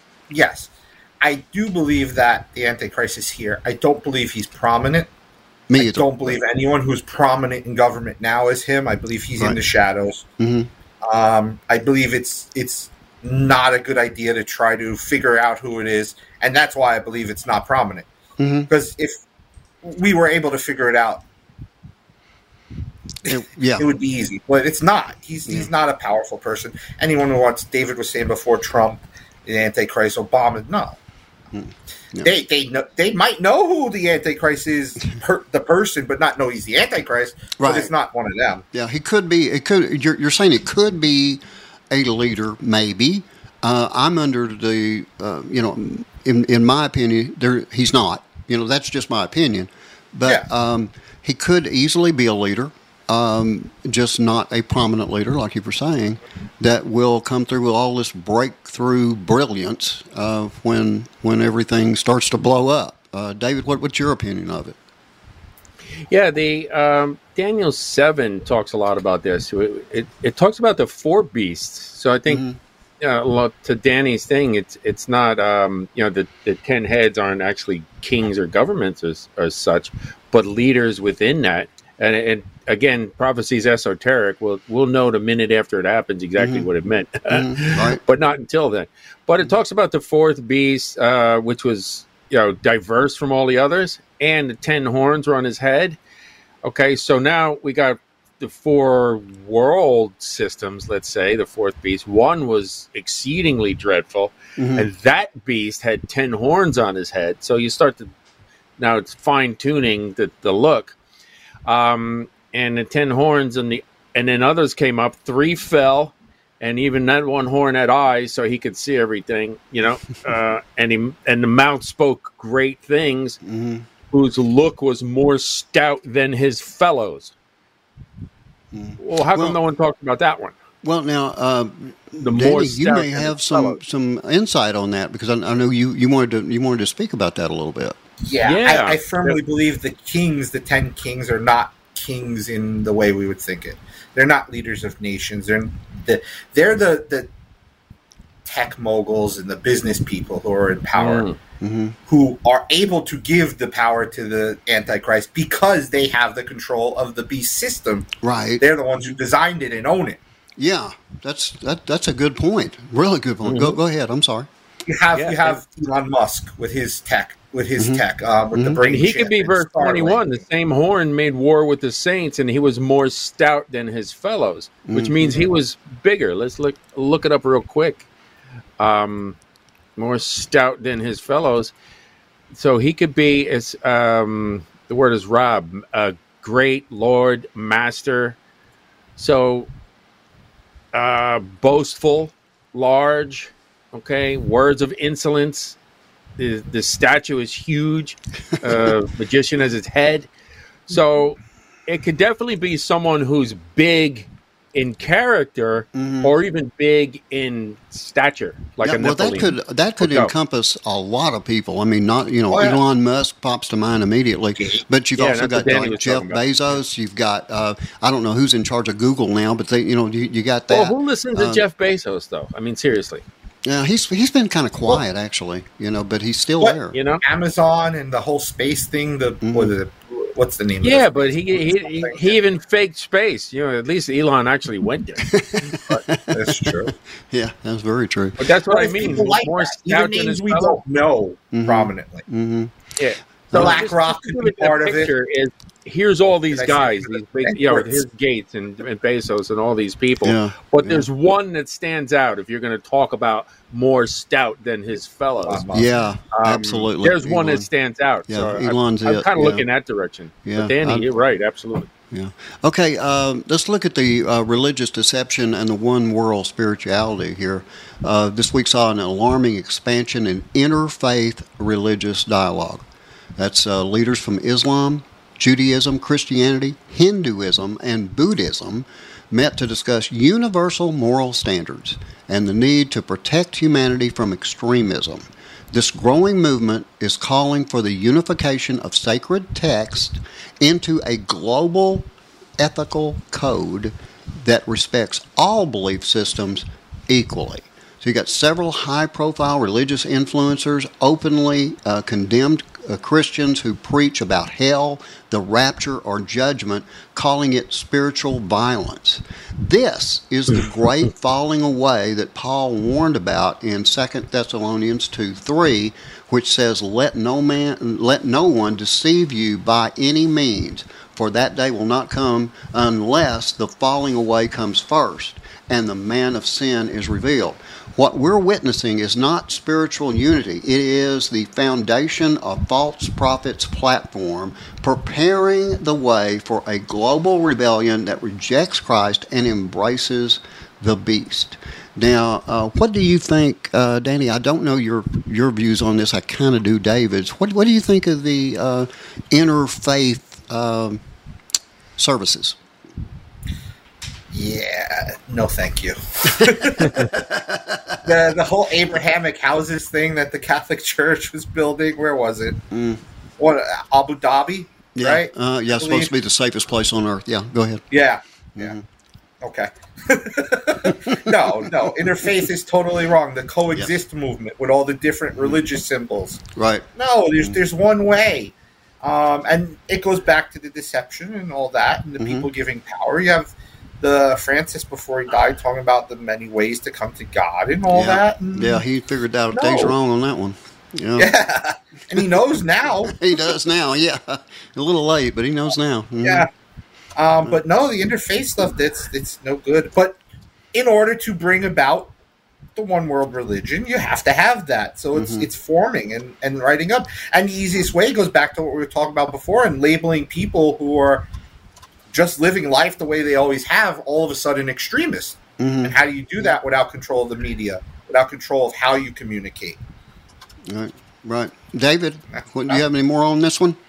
Speaker 4: Yes. I do believe that the Antichrist is here. I don't believe he's prominent.
Speaker 2: Me
Speaker 4: I
Speaker 2: either.
Speaker 4: don't believe anyone who's prominent in government now is him. I believe he's right in the shadows.
Speaker 2: Mm-hmm.
Speaker 4: Um, I believe it's it's not a good idea to try to figure out who it is, and that's why I believe it's not prominent. Mm-hmm. Because if we were able to figure it out,
Speaker 2: It, yeah.
Speaker 4: it would be easy, but it's not. He's
Speaker 2: yeah.
Speaker 4: he's not a powerful person. Anyone who wants, David was saying before, Trump, the Antichrist, Obama, no. Mm, no. They they know, they might know who the Antichrist is, per, the person, but not know he's the Antichrist. Right. But it's not one of them.
Speaker 2: Yeah, he could be. It could. You're, you're saying it could be a leader, maybe. Uh, I'm under the, uh, you know, in in my opinion, there he's not. You know, that's just my opinion. But yeah. um, he could easily be a leader. Um, just not a prominent leader, like you were saying, that will come through with all this breakthrough brilliance uh, when when everything starts to blow up. Uh, David, what, what's your opinion of it?
Speaker 3: Yeah, the um, Daniel seven talks a lot about this. It, it, it talks about the four beasts. So I think mm-hmm. uh, well, to Danny's thing, it's it's not um, you know the, the ten heads aren't actually kings or governments as, as such, but leaders within that. And, and again, prophecy's esoteric. We'll we'll know the minute after it happens exactly mm-hmm. what it meant, mm-hmm. right. but not until then. But it talks about the fourth beast, uh, which was you know diverse from all the others, and the ten horns were on his head. Okay, so now we got the four world systems. Let's say the fourth beast. One was exceedingly dreadful, mm-hmm. and that beast had ten horns on his head. So you start to now it's fine tuning the the look. Um, and the ten horns and the and then others came up. Three fell, and even that one horn had eyes, so he could see everything. You know, uh, and he and the mouth spoke great things, mm-hmm. whose look was more stout than his fellows. Mm. Well, how come well, no one talked about that one?
Speaker 2: Well, now, uh, the Danny, more you may have some fellows. some insight on that because I, I know you, you wanted to you wanted to speak about that a little bit.
Speaker 4: Yeah, yeah. I, I firmly yeah. believe the kings, the ten kings, are not kings in the way we would think it. They're not leaders of nations. They're the they're the, the tech moguls and the business people who are in power, mm-hmm. who are able to give the power to the Antichrist because they have the control of the beast system.
Speaker 2: Right.
Speaker 4: They're the ones who designed it and own it.
Speaker 2: Yeah, that's that. That's a good point. Really good point. Mm-hmm. Go go ahead. I'm sorry.
Speaker 4: You have yeah, you have Elon Musk with his tech. With his mm-hmm. tech, uh, with mm-hmm. the brain,
Speaker 3: he could be verse twenty-one. The same horn made war with the saints, and he was more stout than his fellows, which mm-hmm. means he was bigger. Let's look look it up real quick. Um, more stout than his fellows, so he could be as um, the word is Rob, a great Lord, Master. So uh, boastful, large. Okay, words of insolence. The, the statue is huge. Uh, magician has its head. So it could definitely be someone who's big in character mm-hmm. or even big in stature. Like
Speaker 2: yeah,
Speaker 3: a
Speaker 2: well, that could that could Look encompass out. a lot of people. I mean, not you know, oh, yeah. Elon Musk pops to mind immediately, but you've yeah, also got like Jeff Bezos. You've got uh, I don't know who's in charge of Google now, but they you know you, you got that.
Speaker 3: Well, who listens to uh, Jeff Bezos though? I mean, seriously.
Speaker 2: Yeah, he's he's been kind of quiet well, actually, you know, but he's still what, there.
Speaker 4: You know, Amazon and the whole space thing. The mm-hmm. what is it? What's the name?
Speaker 3: Yeah,
Speaker 4: of
Speaker 3: but he he, he he even faked space. You know, at least Elon actually went there.
Speaker 4: But that's true.
Speaker 2: Yeah, that's very true.
Speaker 3: But that's what but I mean.
Speaker 4: Like more even names we don't know mm-hmm. prominently.
Speaker 3: Mm-hmm. Yeah,
Speaker 4: so BlackRock could be part of it.
Speaker 3: Is, here's all these guys, these big, you know, here's Gates and, and Bezos and all these people. Yeah, but yeah. there's one that stands out if you're going to talk about more stout than his fellows.
Speaker 2: Yeah, um, absolutely.
Speaker 3: There's
Speaker 2: Elon.
Speaker 3: one that stands out.
Speaker 2: Yeah,
Speaker 3: so
Speaker 2: Elon's
Speaker 3: I'm, I'm kind of
Speaker 2: yeah.
Speaker 3: looking that direction.
Speaker 2: Yeah,
Speaker 3: but Danny, I'm, you're right, absolutely.
Speaker 2: Yeah. Okay, um, let's look at the uh, religious deception and the one world spirituality here. Uh, this week saw an alarming expansion in interfaith religious dialogue. That's uh, leaders from Islam, Judaism, Christianity, Hinduism, and Buddhism met to discuss universal moral standards and the need to protect humanity from extremism. This growing movement is calling for the unification of sacred text into a global ethical code that respects all belief systems equally. So you got several high-profile religious influencers openly uh, condemned uh, Christians who preach about hell, the rapture, or judgment, calling it spiritual violence. This is the great falling away that Paul warned about in Second Thessalonians two three, which says, "Let no man, let no one deceive you by any means, for that day will not come unless the falling away comes first, and the man of sin is revealed." What we're witnessing is not spiritual unity. It is the foundation of false prophets' platform, preparing the way for a global rebellion that rejects Christ and embraces the beast. Now, uh, what do you think, uh, Danny? I don't know your your views on this. I kind of do David's. What What do you think of the uh, interfaith um, services?
Speaker 4: Yeah, no thank you. the the whole Abrahamic houses thing that the Catholic Church was building, where was it? Mm. What, Abu Dhabi?
Speaker 2: Yeah.
Speaker 4: right?
Speaker 2: Uh, yeah, it's supposed to be the safest place on earth. Yeah, go ahead.
Speaker 4: Yeah. Yeah. Mm-hmm. Okay. no, no. Interfaith is totally wrong. The coexist yep. movement with all the different religious symbols.
Speaker 2: Right.
Speaker 4: No, there's there's one way. Um, and it goes back to the deception and all that and the mm-hmm. people giving power. You have the Francis before he died talking about the many ways to come to God and all
Speaker 2: yeah.
Speaker 4: that. And
Speaker 2: yeah, he figured out no. things wrong on that one. Yeah.
Speaker 4: yeah. And he knows now.
Speaker 2: he does now, yeah. A little late, but he knows now. Mm-hmm.
Speaker 4: Yeah. Um, but no, the interfaith stuff, that's it's no good. But in order to bring about the one world religion, you have to have that. So it's mm-hmm. it's forming and, and writing up. And the easiest way goes back to what we were talking about before and labeling people who are just living life the way they always have, all of a sudden extremists. Mm-hmm. And how do you do that without control of the media, without control of how you communicate?
Speaker 2: Right, right. David, what, do you have any more on this one?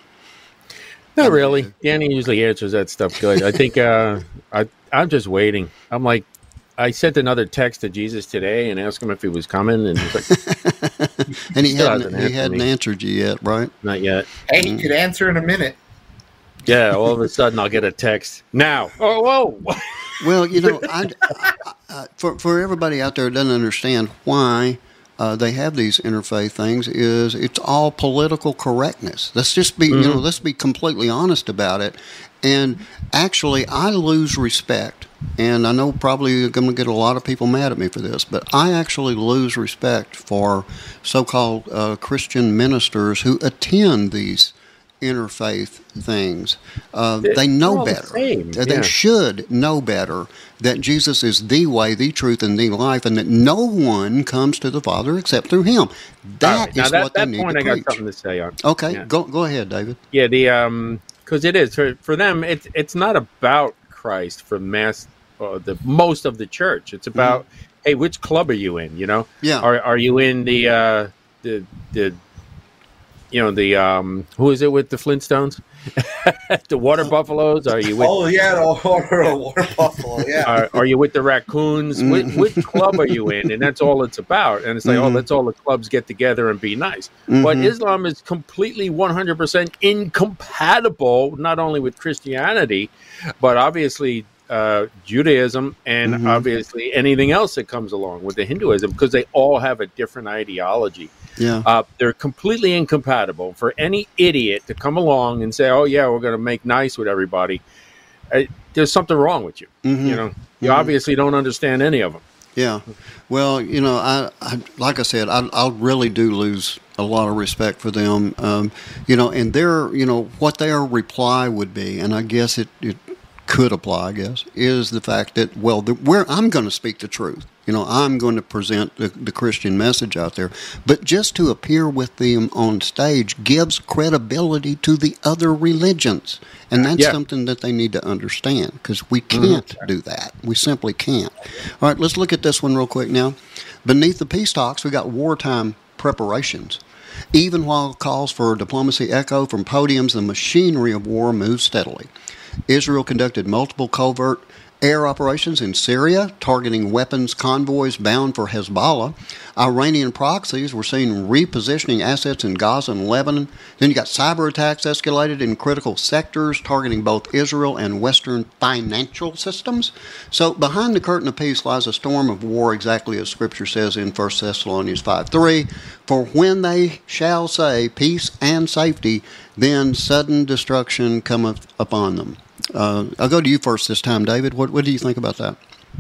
Speaker 3: Not really. Danny usually answers that stuff good. I think uh, I, I'm just waiting. I'm like, I sent another text to Jesus today and asked him if he was coming, and he's like,
Speaker 2: and he hadn't, he hadn't me. answered you yet, right?
Speaker 3: Not yet.
Speaker 4: Hey, he could answer in a minute.
Speaker 3: Yeah, all of a sudden I'll get a text now. Oh, whoa!
Speaker 2: Well, you know, I, I, I, for for everybody out there who doesn't understand why. Uh, they have these interfaith things is it's all political correctness. Let's just be, mm-hmm. you know, let's be completely honest about it. And actually, I lose respect. And I know probably you're going to get a lot of people mad at me for this, but I actually lose respect for so-called uh, Christian ministers who attend these interfaith things. Uh, they know better. The they yeah. should know better that Jesus is the way, the truth, and the life, and that no one comes to the Father except through Him. That right. is
Speaker 3: that,
Speaker 2: what
Speaker 3: that
Speaker 2: they need
Speaker 3: point
Speaker 2: to
Speaker 3: I
Speaker 2: preach.
Speaker 3: got something to say on.
Speaker 2: Okay,
Speaker 3: yeah.
Speaker 2: go go ahead, David.
Speaker 3: Yeah, the um, because it is for, for them. It's it's not about Christ for mass, uh, the most of the church. It's about mm-hmm. hey, which club are you in? You know,
Speaker 2: yeah.
Speaker 3: Are are you in the uh, the the You know, the, um, who is it with the Flintstones? The water buffaloes? Are you with?
Speaker 4: Oh, yeah, the water, water buffalo, yeah.
Speaker 3: Are, are you with the raccoons? Mm-hmm. Which, which club are you in? And that's all it's about. And it's like, mm-hmm. oh, let's all the clubs get together and be nice. Mm-hmm. But Islam is completely one hundred percent incompatible, not only with Christianity, but obviously uh, Judaism and mm-hmm. obviously anything else that comes along with the Hinduism, because they all have a different ideology.
Speaker 2: Yeah,
Speaker 3: uh, they're completely incompatible. For any idiot to come along and say, "Oh yeah, we're going to make nice with everybody," uh, there's something wrong with you. Mm-hmm. You know, you mm-hmm. obviously don't understand any of them.
Speaker 2: Yeah, well, you know, I, I like I said, I, I really do lose a lot of respect for them. Um, you know, and their, you know, what their reply would be, and I guess it, it could apply. I guess is the fact that well, the, where I'm going to speak the truth. You know, I'm going to present the, the Christian message out there. But just to appear with them on stage gives credibility to the other religions. And that's yeah. something that they need to understand, because we can't mm-hmm. do that. We simply can't. All right, let's look at this one real quick now. Beneath the peace talks, we got wartime preparations. Even while calls for diplomacy echo from podiums, the machinery of war moves steadily. Israel conducted multiple covert air operations in Syria, targeting weapons convoys bound for Hezbollah. Iranian proxies were seen repositioning assets in Gaza and Lebanon. Then you got cyber attacks escalated in critical sectors, targeting both Israel and Western financial systems. So behind the curtain of peace lies a storm of war, exactly as Scripture says in First Thessalonians five three. For when they shall say peace and safety, then sudden destruction cometh upon them. Uh, I'll go to you first this time, David. What what do you think about that?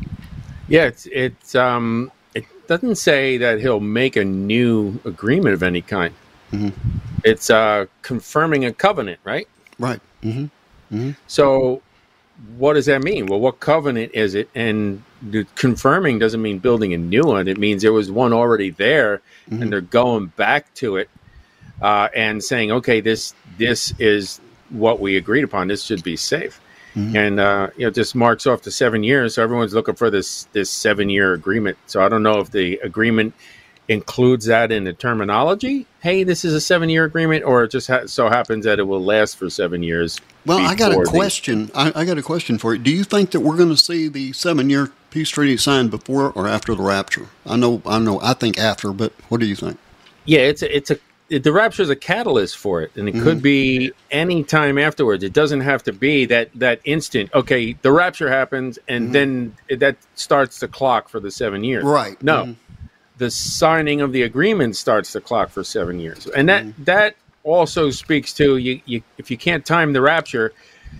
Speaker 3: Yeah, it's it's um it doesn't say that he'll make a new agreement of any kind. Mm-hmm. It's uh, confirming a covenant, right?
Speaker 2: Right. Mm-hmm. Mm-hmm.
Speaker 3: So, what does that mean? Well, what covenant is it? And the confirming doesn't mean building a new one. It means there was one already there, mm-hmm. and they're going back to it uh, and saying, okay, this this is what we agreed upon. This should be safe. Mm-hmm. And uh, you know, just marks off the seven years. So everyone's looking for this this seven year agreement. So I don't know if the agreement includes that in the terminology. Hey, this is a seven year agreement, or it just ha- so happens that it will last for seven years.
Speaker 2: Well, I got a question. The- I, I got a question for you. Do you think that we're going to see the seven year peace treaty signed before or after the rapture? I know, I know. I think after, but what do you think?
Speaker 3: Yeah, it's a, it's a the rapture is a catalyst for it, and it mm-hmm. could be any time afterwards. It doesn't have to be that that instant. Okay, the rapture happens, and mm-hmm. then that starts the clock for the seven years.
Speaker 2: Right.
Speaker 3: No,
Speaker 2: mm-hmm.
Speaker 3: the signing of the agreement starts the clock for seven years, and that mm-hmm. that also speaks to you, you. If you can't time the rapture,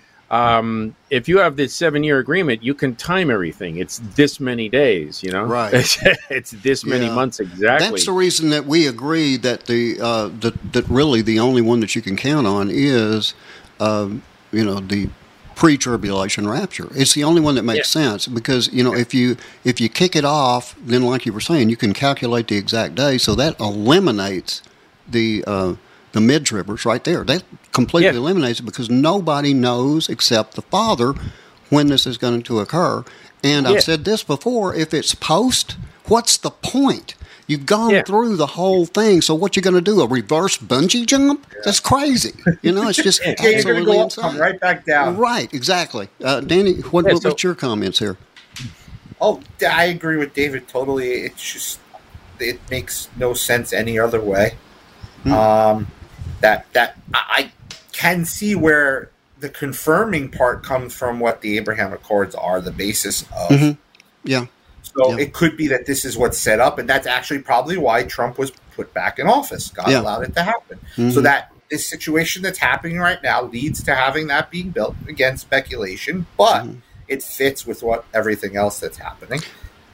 Speaker 3: um, if you have this seven-year agreement, you can time everything. It's this many days, you know.
Speaker 2: Right.
Speaker 3: It's, it's this many
Speaker 2: yeah.
Speaker 3: months exactly.
Speaker 2: That's the reason that we agree that the uh, that that really the only one that you can count on is, um, you know, the pre-tribulation rapture. It's the only one that makes yeah. sense because you know if you if you kick it off, then like you were saying, you can calculate the exact day, so that eliminates the. Uh, The mid-tribbers right there. That completely yeah. eliminates it because nobody knows except the Father when this is going to occur. And yeah. I've said this before, if it's post, what's the point? You've gone yeah. through the whole thing, so what you going to do, a reverse bungee jump? Yeah. That's crazy. You know, it's just
Speaker 4: yeah,
Speaker 2: absolutely
Speaker 4: you're gonna go
Speaker 2: insane.
Speaker 4: Up, come right back down.
Speaker 2: Right, exactly. Uh, Danny, what,
Speaker 3: yeah,
Speaker 2: what,
Speaker 3: so,
Speaker 2: what's your comments here?
Speaker 4: Oh, I agree with David totally. It's just, it makes no sense any other way. Hmm. Um... That that I can see where the confirming part comes from what the Abraham Accords are the basis of.
Speaker 2: Mm-hmm. Yeah.
Speaker 4: So
Speaker 2: yeah.
Speaker 4: it could be that this is what's set up, and that's actually probably why Trump was put back in office. God yeah. allowed it to happen. Mm-hmm. So that this situation that's happening right now leads to having that being built. Again, speculation, but mm-hmm. it fits with what everything else that's happening.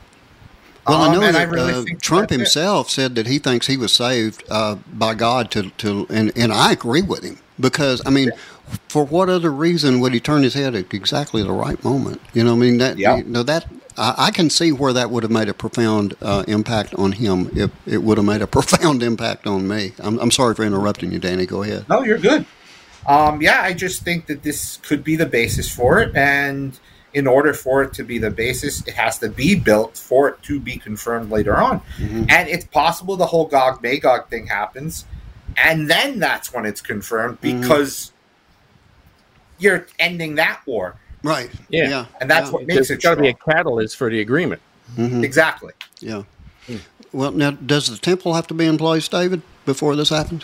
Speaker 2: Well, I know
Speaker 4: um,
Speaker 2: that
Speaker 4: I really
Speaker 2: uh,
Speaker 4: think
Speaker 2: Trump
Speaker 4: it.
Speaker 2: himself said that he thinks he was saved uh, by God to, to and, and I agree with him because, I mean, yeah. for what other reason would he turn his head at exactly the right moment? You know, I mean, that,
Speaker 4: yeah.
Speaker 2: you know, that I, I can see where that would have made a profound uh, impact on him if it would have made a profound impact on me. I'm, I'm sorry for interrupting you, Danny. Go ahead.
Speaker 4: No, you're good. Um, yeah, I just think that this could be the basis for it, and in order for it to be the basis, it has to be built for it to be confirmed later on. Mm-hmm. And it's possible the whole Gog Magog thing happens, and then that's when it's confirmed because mm-hmm. you're ending that war.
Speaker 2: Right.
Speaker 3: Yeah.
Speaker 2: yeah.
Speaker 4: And that's
Speaker 2: yeah.
Speaker 4: what makes
Speaker 3: There's
Speaker 4: it
Speaker 3: got to be a
Speaker 4: strong.
Speaker 3: catalyst for the agreement.
Speaker 2: Mm-hmm.
Speaker 4: Exactly.
Speaker 2: Yeah. Mm. Well, now, does the temple have to be in place, David, before this happens?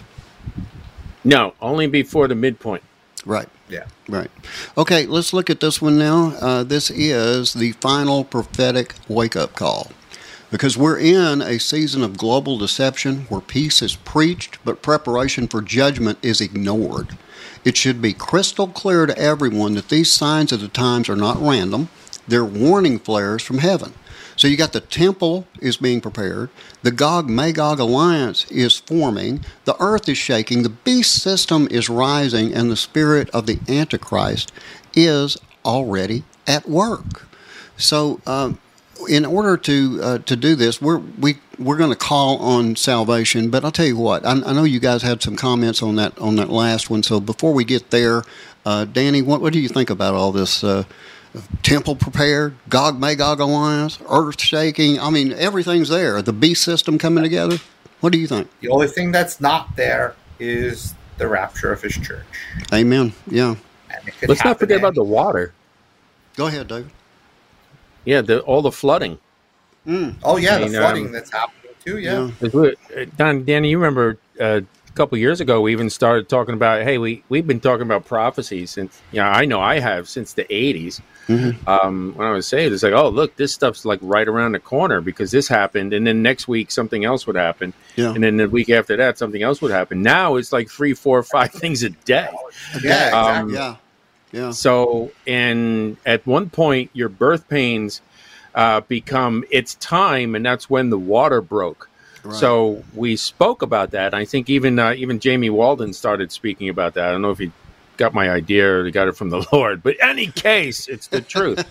Speaker 3: No, only before the midpoint.
Speaker 2: Right.
Speaker 4: Yeah.
Speaker 2: Right. Okay, let's look at this one now. Uh, this is the final prophetic wake-up call. Because we're in a season of global deception where peace is preached, but preparation for judgment is ignored. It should be crystal clear to everyone that these signs of the times are not random. They're warning flares from heaven. So you got the temple is being prepared, the Gog-Magog alliance is forming, the earth is shaking, the beast system is rising, and the spirit of the Antichrist is already at work. So um, in order to uh, to do this, we're we we're going to call on salvation. But I'll tell you what, I, I know you guys had some comments on that on that last one. So before we get there, uh, Danny, what what do you think about all this? Uh, Temple prepared, Gog Magog alliance, earth shaking. I mean, everything's there. The beast system coming together. What do you think?
Speaker 4: The only thing that's not there is the rapture of his church.
Speaker 2: Amen. Yeah.
Speaker 3: Let's not forget about the water.
Speaker 2: Go ahead, David.
Speaker 3: Yeah, the, all the flooding.
Speaker 2: Mm.
Speaker 4: Oh yeah,
Speaker 3: I mean,
Speaker 4: the flooding
Speaker 3: um,
Speaker 4: that's happening too. Yeah.
Speaker 3: yeah. Don, Danny, you remember uh, a couple of years ago we even started talking about, hey, we we've been talking about prophecy since. Yeah, I know I have since the eighties. Mm-hmm. Um, when I was saved, it's like, oh, look, this stuff's like right around the corner because this happened, and then next week something else would happen,
Speaker 2: yeah.
Speaker 3: and then the week after that something else would happen. Now it's like three, four, five things a day.
Speaker 4: Yeah,
Speaker 3: um,
Speaker 4: exactly.
Speaker 2: yeah, yeah.
Speaker 3: So, and at one point, your birth pains uh, become it's time, and that's when the water broke. Right. So we spoke about that. I think even uh, even Jamie Walden started speaking about that. I don't know if he got my idea or got it from the Lord, but in any case, it's the truth.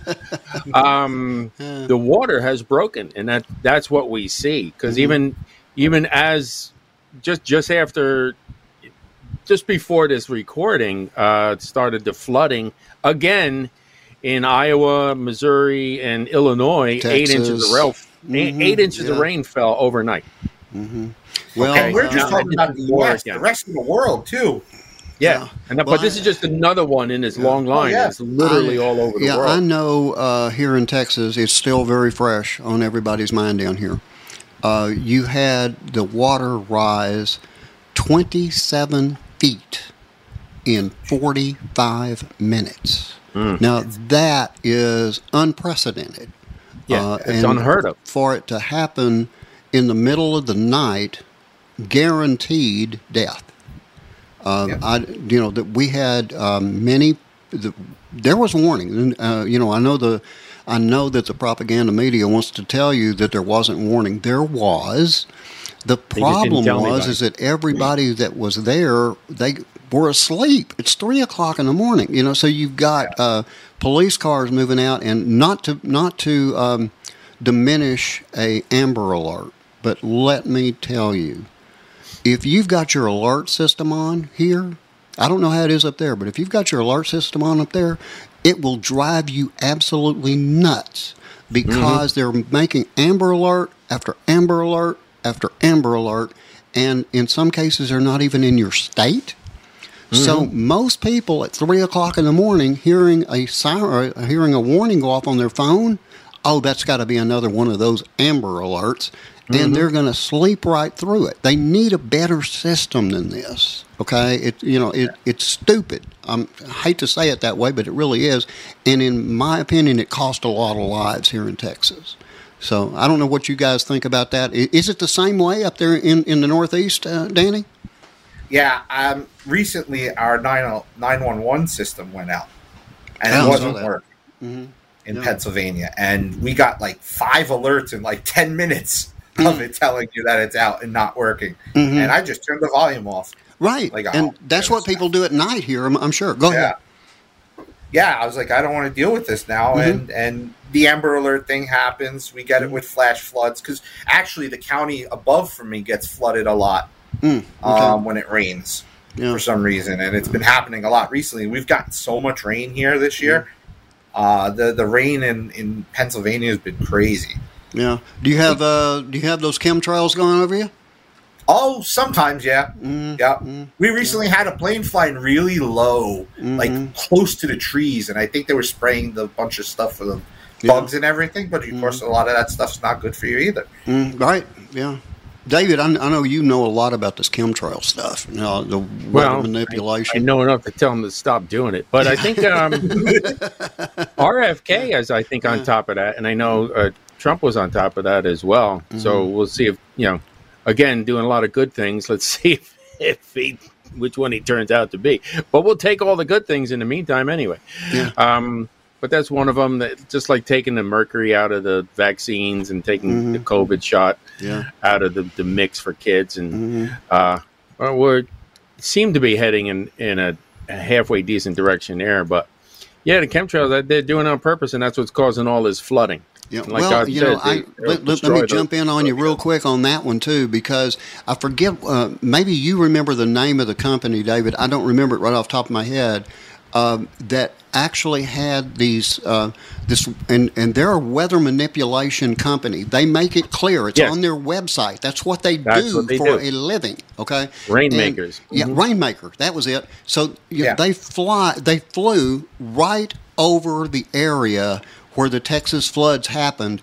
Speaker 3: um, the water has broken, and that that's what we see. Because mm-hmm. even even as just just after, just before this recording, uh, started the flooding again in Iowa, Missouri, and Illinois.
Speaker 2: Texas.
Speaker 3: Eight inches of rain, mm-hmm. eight, eight inches yeah. of rain fell overnight.
Speaker 2: Mm-hmm. Well,
Speaker 4: and we're
Speaker 2: uh,
Speaker 4: just talking about the U S, the rest of the world too.
Speaker 3: Yeah, and that,
Speaker 2: well,
Speaker 3: but this is just another one in this
Speaker 2: yeah.
Speaker 3: long line.
Speaker 4: Oh, yeah.
Speaker 3: It's literally
Speaker 2: I,
Speaker 3: all over the
Speaker 2: yeah,
Speaker 3: world.
Speaker 2: I know uh, here in Texas, it's still very fresh on everybody's mind down here. Uh, you had the water rise twenty-seven feet in forty-five minutes. Mm. Now, that is unprecedented.
Speaker 3: Yeah, uh, it's unheard of.
Speaker 2: For it to happen in the middle of the night, guaranteed death. Uh, yeah. I, you know, that we had um, many. The, there was warning. Uh, you know, I know the, I know that the propaganda media wants to tell you that there wasn't warning. There was. The problem was is that everybody that was there, they were asleep. It's three o'clock in the morning. You know, so you've got uh, police cars moving out, and not to not to um, diminish a Amber Alert, but let me tell you, if you've got your alert system on here, I don't know how it is up there, but if you've got your alert system on up there, it will drive you absolutely nuts because mm-hmm. they're making Amber Alert after Amber Alert after Amber Alert, and in some cases they're not even in your state. Mm-hmm. So most people at three o'clock in the morning hearing a siren, or hearing a warning go off on their phone, oh, that's got to be another one of those Amber Alerts. And mm-hmm. they're going to sleep right through it. They need a better system than this. Okay, it you know it it's stupid. Um, I hate to say it that way, but it really is. And in my opinion, it cost a lot of lives here in Texas. So I don't know what you guys think about that. Is it the same way up there in, in the Northeast, uh, Danny?
Speaker 4: Yeah. Um, recently, our nine one one system went out, and it wasn't working mm-hmm. in yeah. Pennsylvania. And we got like five alerts in like ten minutes. Of it telling you that it's out and not working, mm-hmm. and I just turned the volume off.
Speaker 2: Right, like, and oh, that's what people do at night here. I'm, I'm sure. Go
Speaker 4: yeah.
Speaker 2: ahead.
Speaker 4: Yeah, I was like, I don't want to deal with this now, mm-hmm. and and the Amber Alert thing happens. We get it with flash floods because actually the county above from me gets flooded a lot mm, okay. um, when it rains yeah. for some reason, and it's been happening a lot recently. We've gotten so much rain here this year. Mm-hmm. Uh, the the rain in, in Pennsylvania has been crazy.
Speaker 2: Yeah. Do you have uh, do you have those chemtrails going over you?
Speaker 4: Oh, sometimes, yeah. Mm, yeah. Mm, we recently yeah. had a plane flying really low, mm-hmm. like close to the trees, and I think they were spraying the bunch of stuff for the bugs yeah. and everything. But of mm. course, a lot of that stuff's not good for you either.
Speaker 2: Mm, right. Yeah. David, I, I know you know a lot about this chemtrail stuff. You know, the
Speaker 3: well,
Speaker 2: manipulation.
Speaker 3: I, I know enough to tell them to stop doing it. But I think um, R F K is, I think, on yeah. top of that, and I know. Uh, Trump was on top of that as well. Mm-hmm. So we'll see if, you know, again, doing a lot of good things. Let's see if, if he, which one he turns out to be. But we'll take all the good things in the meantime anyway. Yeah. Um, but that's one of them, that just like taking the mercury out of the vaccines and taking mm-hmm. the COVID shot yeah. out of the, the mix for kids. And mm-hmm. uh, well, we seem to be heading in, in a, a halfway decent direction there. But yeah, the chemtrails, they're doing it on purpose, and that's what's causing all this flooding.
Speaker 2: Yeah, like well, God you said, know, I, let, let, let me jump in on you real quick on that one, too, because I forget, uh, maybe you remember the name of the company, David. I don't remember it right off the top of my head, um, that actually had these, uh, this, and, and they're a weather manipulation company. They make it clear. It's yes. on their website. That's what they That's do what they for do. a living, okay?
Speaker 3: Rainmakers.
Speaker 2: And, yeah, mm-hmm. Rainmaker. That was it. So you yeah. know, they fly. They flew right over the area where the Texas floods happened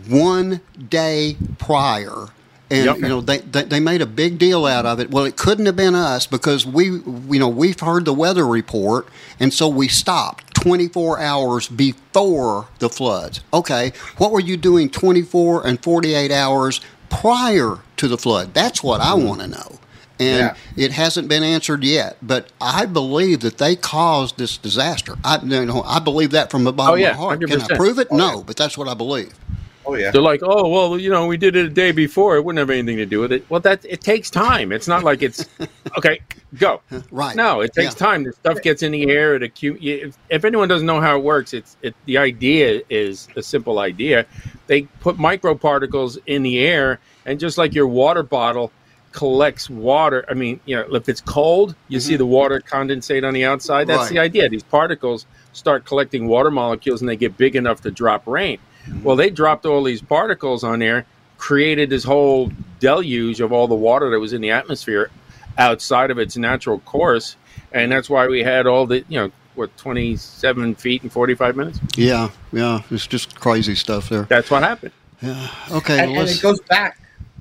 Speaker 2: one day prior. And, yep. you know, they, they they made a big deal out of it. Well, it couldn't have been us because we, you know, we've heard the weather report, and so we stopped twenty-four hours before the floods. Okay, what were you doing twenty-four and forty-eight hours prior to the flood? That's what I want to know. And yeah. it hasn't been answered yet, but I believe that they caused this disaster. I, you know, I believe that from the bottom
Speaker 3: oh, yeah,
Speaker 2: of my heart.
Speaker 3: one hundred percent.
Speaker 2: Can I prove it?
Speaker 4: Oh,
Speaker 2: no,
Speaker 4: yeah.
Speaker 2: but that's what I believe.
Speaker 4: Oh yeah.
Speaker 3: They're like, oh well, you know, we did it a day before. It wouldn't have anything to do with it. Well, that it takes time. It's not like it's okay. Go
Speaker 2: right.
Speaker 3: No, it takes yeah. time. The stuff gets in the air. It acute. If, if anyone doesn't know how it works, it's it. The idea is a simple idea. They put microparticles in the air, and just like your water bottle collects water. I mean, you know, if it's cold, you mm-hmm. see the water condensate on the outside. That's right. the idea. These particles start collecting water molecules, and they get big enough to drop rain. Mm-hmm. Well, they dropped all these particles on there, created this whole deluge of all the water that was in the atmosphere outside of its natural course, and that's why we had all the, you know, what, twenty-seven feet in forty-five minutes?
Speaker 2: Yeah, yeah. It's just crazy stuff there.
Speaker 3: That's what happened.
Speaker 2: Yeah. Okay.
Speaker 4: And,
Speaker 2: well,
Speaker 4: and it goes back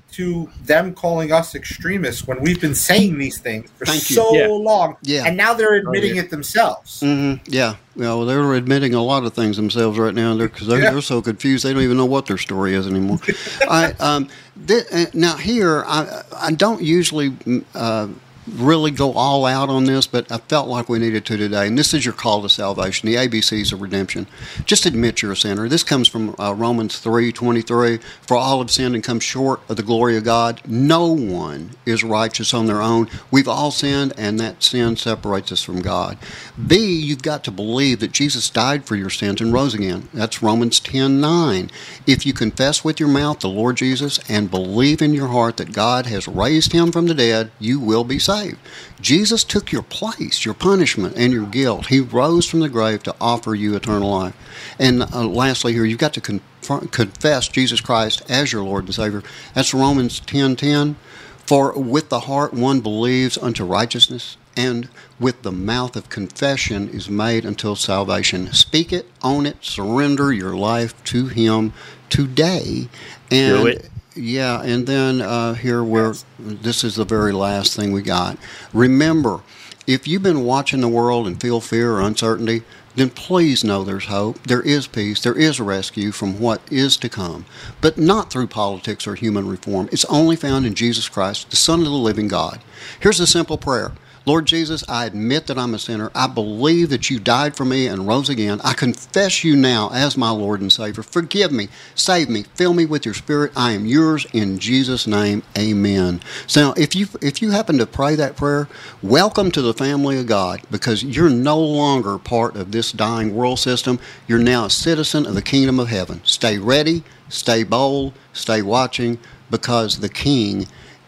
Speaker 4: to them calling us extremists when we've been saying these things for
Speaker 2: Thank you.
Speaker 4: so
Speaker 3: Yeah.
Speaker 4: long,
Speaker 2: Yeah.
Speaker 4: and now they're admitting
Speaker 3: Oh, yeah.
Speaker 4: it themselves.
Speaker 2: Mm-hmm. Yeah, well, they're admitting a lot of things themselves right now because they're,
Speaker 4: Yeah.
Speaker 2: they're so confused they don't even know what their story is anymore. All right, um, th- uh, now here I I don't usually uh, really go all out on this, but I felt like we needed to today. And this is your call to salvation, the A B Cs of redemption. Just admit you're a sinner. This comes from uh, Romans three twenty-three. For all have sinned and come short of the glory of God. No one is righteous on their own. We've all sinned, and that sin separates us from God. B, you've got to believe that Jesus died for your sins and rose again. That's Romans ten nine. If you confess with your mouth the Lord Jesus and believe in your heart that God has raised him from the dead, you will be saved. Jesus took your place, your punishment, and your guilt. He rose from the grave to offer you eternal life. And uh, lastly here, you've got to conf- confess Jesus Christ as your Lord and Savior. That's Romans ten ten. For with the heart one believes unto righteousness, and with the mouth of confession is made until salvation. Speak it, own it, surrender your life to him today. And
Speaker 3: Do it.
Speaker 2: yeah, and then uh, here we're, this is the very last thing we got. Remember, if you've been watching the world and feel fear or uncertainty, then please know there's hope, there is peace, there is a rescue from what is to come, but not through politics or human reform. It's only found in Jesus Christ, the Son of the living God. Here's a simple prayer. Lord Jesus, I admit that I'm a sinner. I believe that you died for me and rose again. I confess you now as my Lord and Savior. Forgive me, save me, fill me with your Spirit. I am yours in Jesus' name. Amen. So now, if you if you happen to pray that prayer, welcome to the family of God, because you're no longer part of this dying world system. You're now a citizen of the kingdom of heaven. Stay ready, stay bold, stay watching, because the King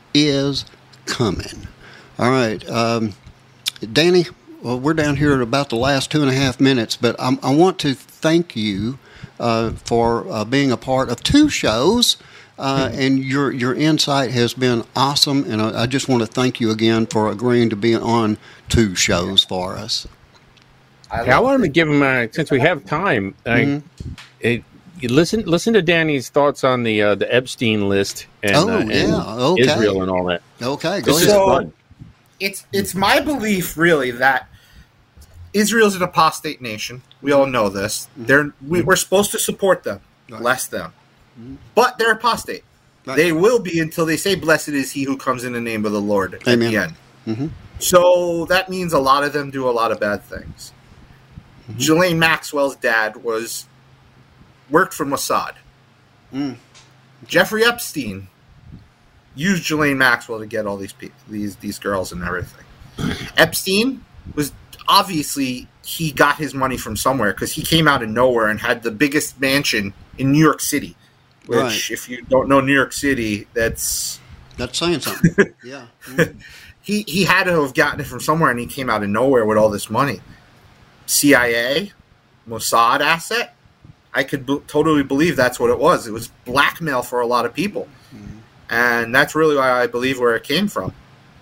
Speaker 2: is coming. All right, um, Danny, well, we're down here at about the last two and a half minutes, but I'm, I want to thank you uh, for uh, being a part of two shows, uh, and your your insight has been awesome, and I, I just want to thank you again for agreeing to be on two shows for us.
Speaker 4: I,
Speaker 3: Yeah, I wanted to give him, uh, since we have time,
Speaker 2: Mm-hmm.
Speaker 3: uh, it, you listen listen to Danny's thoughts on the uh, the Epstein list and,
Speaker 2: Oh,
Speaker 3: uh, and
Speaker 2: yeah, okay.
Speaker 3: Israel and all that.
Speaker 2: Okay, go
Speaker 3: This
Speaker 2: ahead.
Speaker 3: is
Speaker 4: So-
Speaker 3: fun.
Speaker 4: it's it's my belief really that Israel's an apostate nation. We all know this. They're we, we're supposed to support them,
Speaker 2: Right.
Speaker 4: bless them, but they're apostate.
Speaker 2: Right.
Speaker 4: They will be until they say, "Blessed is he who comes in the name of the Lord." At
Speaker 2: Amen.
Speaker 4: the end.
Speaker 2: Mhm.
Speaker 4: So that means a lot of them do a lot of bad things.
Speaker 2: Mm-hmm.
Speaker 4: Ghislaine Maxwell's dad was worked for Mossad.
Speaker 2: Mm.
Speaker 4: Jeffrey Epstein used Ghislaine Maxwell to get all these pe- these these girls and everything. Epstein was obviously he got his money from somewhere because he came out of nowhere and had the biggest mansion in New York City. Which,
Speaker 2: Right.
Speaker 4: if you don't know New York City, that's
Speaker 2: That's saying something. Yeah. Mhm.
Speaker 4: he he had to have gotten it from somewhere, and he came out of nowhere with all this money. C I A, Mossad asset. I could b- totally believe that's what it was. It was blackmail for a lot of people, and that's really why I believe where it came from.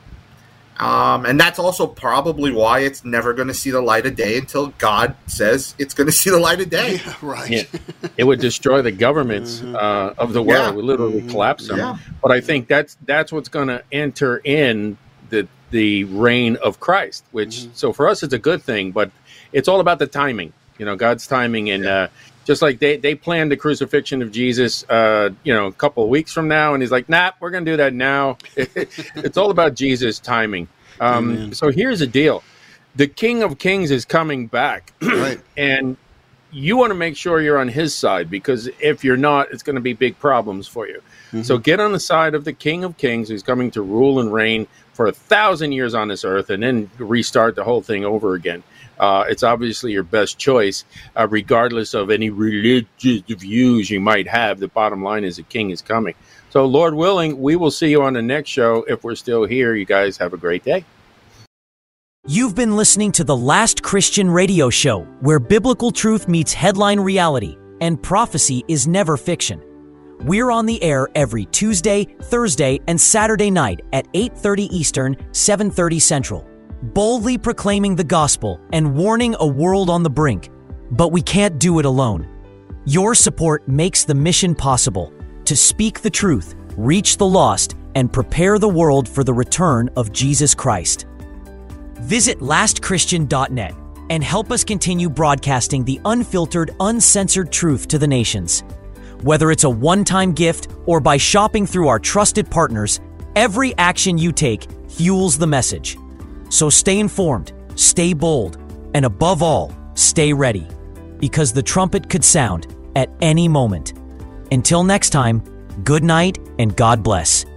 Speaker 4: Um, and that's also probably why it's never going to see the light of day until God says it's going to see the light of day.
Speaker 2: Yeah, right.
Speaker 3: Yeah. It would destroy the governments uh, of the world.
Speaker 4: Yeah.
Speaker 3: It would literally collapse them.
Speaker 4: Yeah.
Speaker 3: But I think that's that's what's going to enter in the the reign of Christ. Which so for us it's a good thing, but it's all about the timing. You know, God's timing, and uh, just like they they planned the crucifixion of Jesus, uh, you know, a couple of weeks from now, and he's like, "Nah, we're going to do that now." It's all about Jesus' timing. Um,
Speaker 2: Amen.
Speaker 3: so here's the deal: the King of Kings is coming back,
Speaker 2: Right.
Speaker 3: and you want to make sure you're on his side, because if you're not, it's going to be big problems for you. So get on the side of the King of Kings, who's coming to rule and reign for a thousand years on this earth, and then restart the whole thing over again. Uh, it's obviously your best choice, uh, regardless of any religious views you might have. The bottom line is the King is coming. So, Lord willing, we will see you on the next show. If we're still here, you guys have a great day.
Speaker 1: You've been listening to The Last Christian Radio Show, where biblical truth meets headline reality and prophecy is never fiction. We're on the air every Tuesday, Thursday, and Saturday night at eight thirty Eastern, seven thirty Central, boldly proclaiming the gospel and warning a world on the brink. But we can't do it alone. Your support makes the mission possible to speak the truth, reach the lost, and prepare the world for the return of Jesus Christ. Visit last christian dot net and help us continue broadcasting the unfiltered, uncensored truth to the nations. Whether it's a one-time gift or by shopping through our trusted partners, every action you take fuels the message. So stay informed, stay bold, and above all, stay ready, because the trumpet could sound at any moment. Until next time, good night and God bless.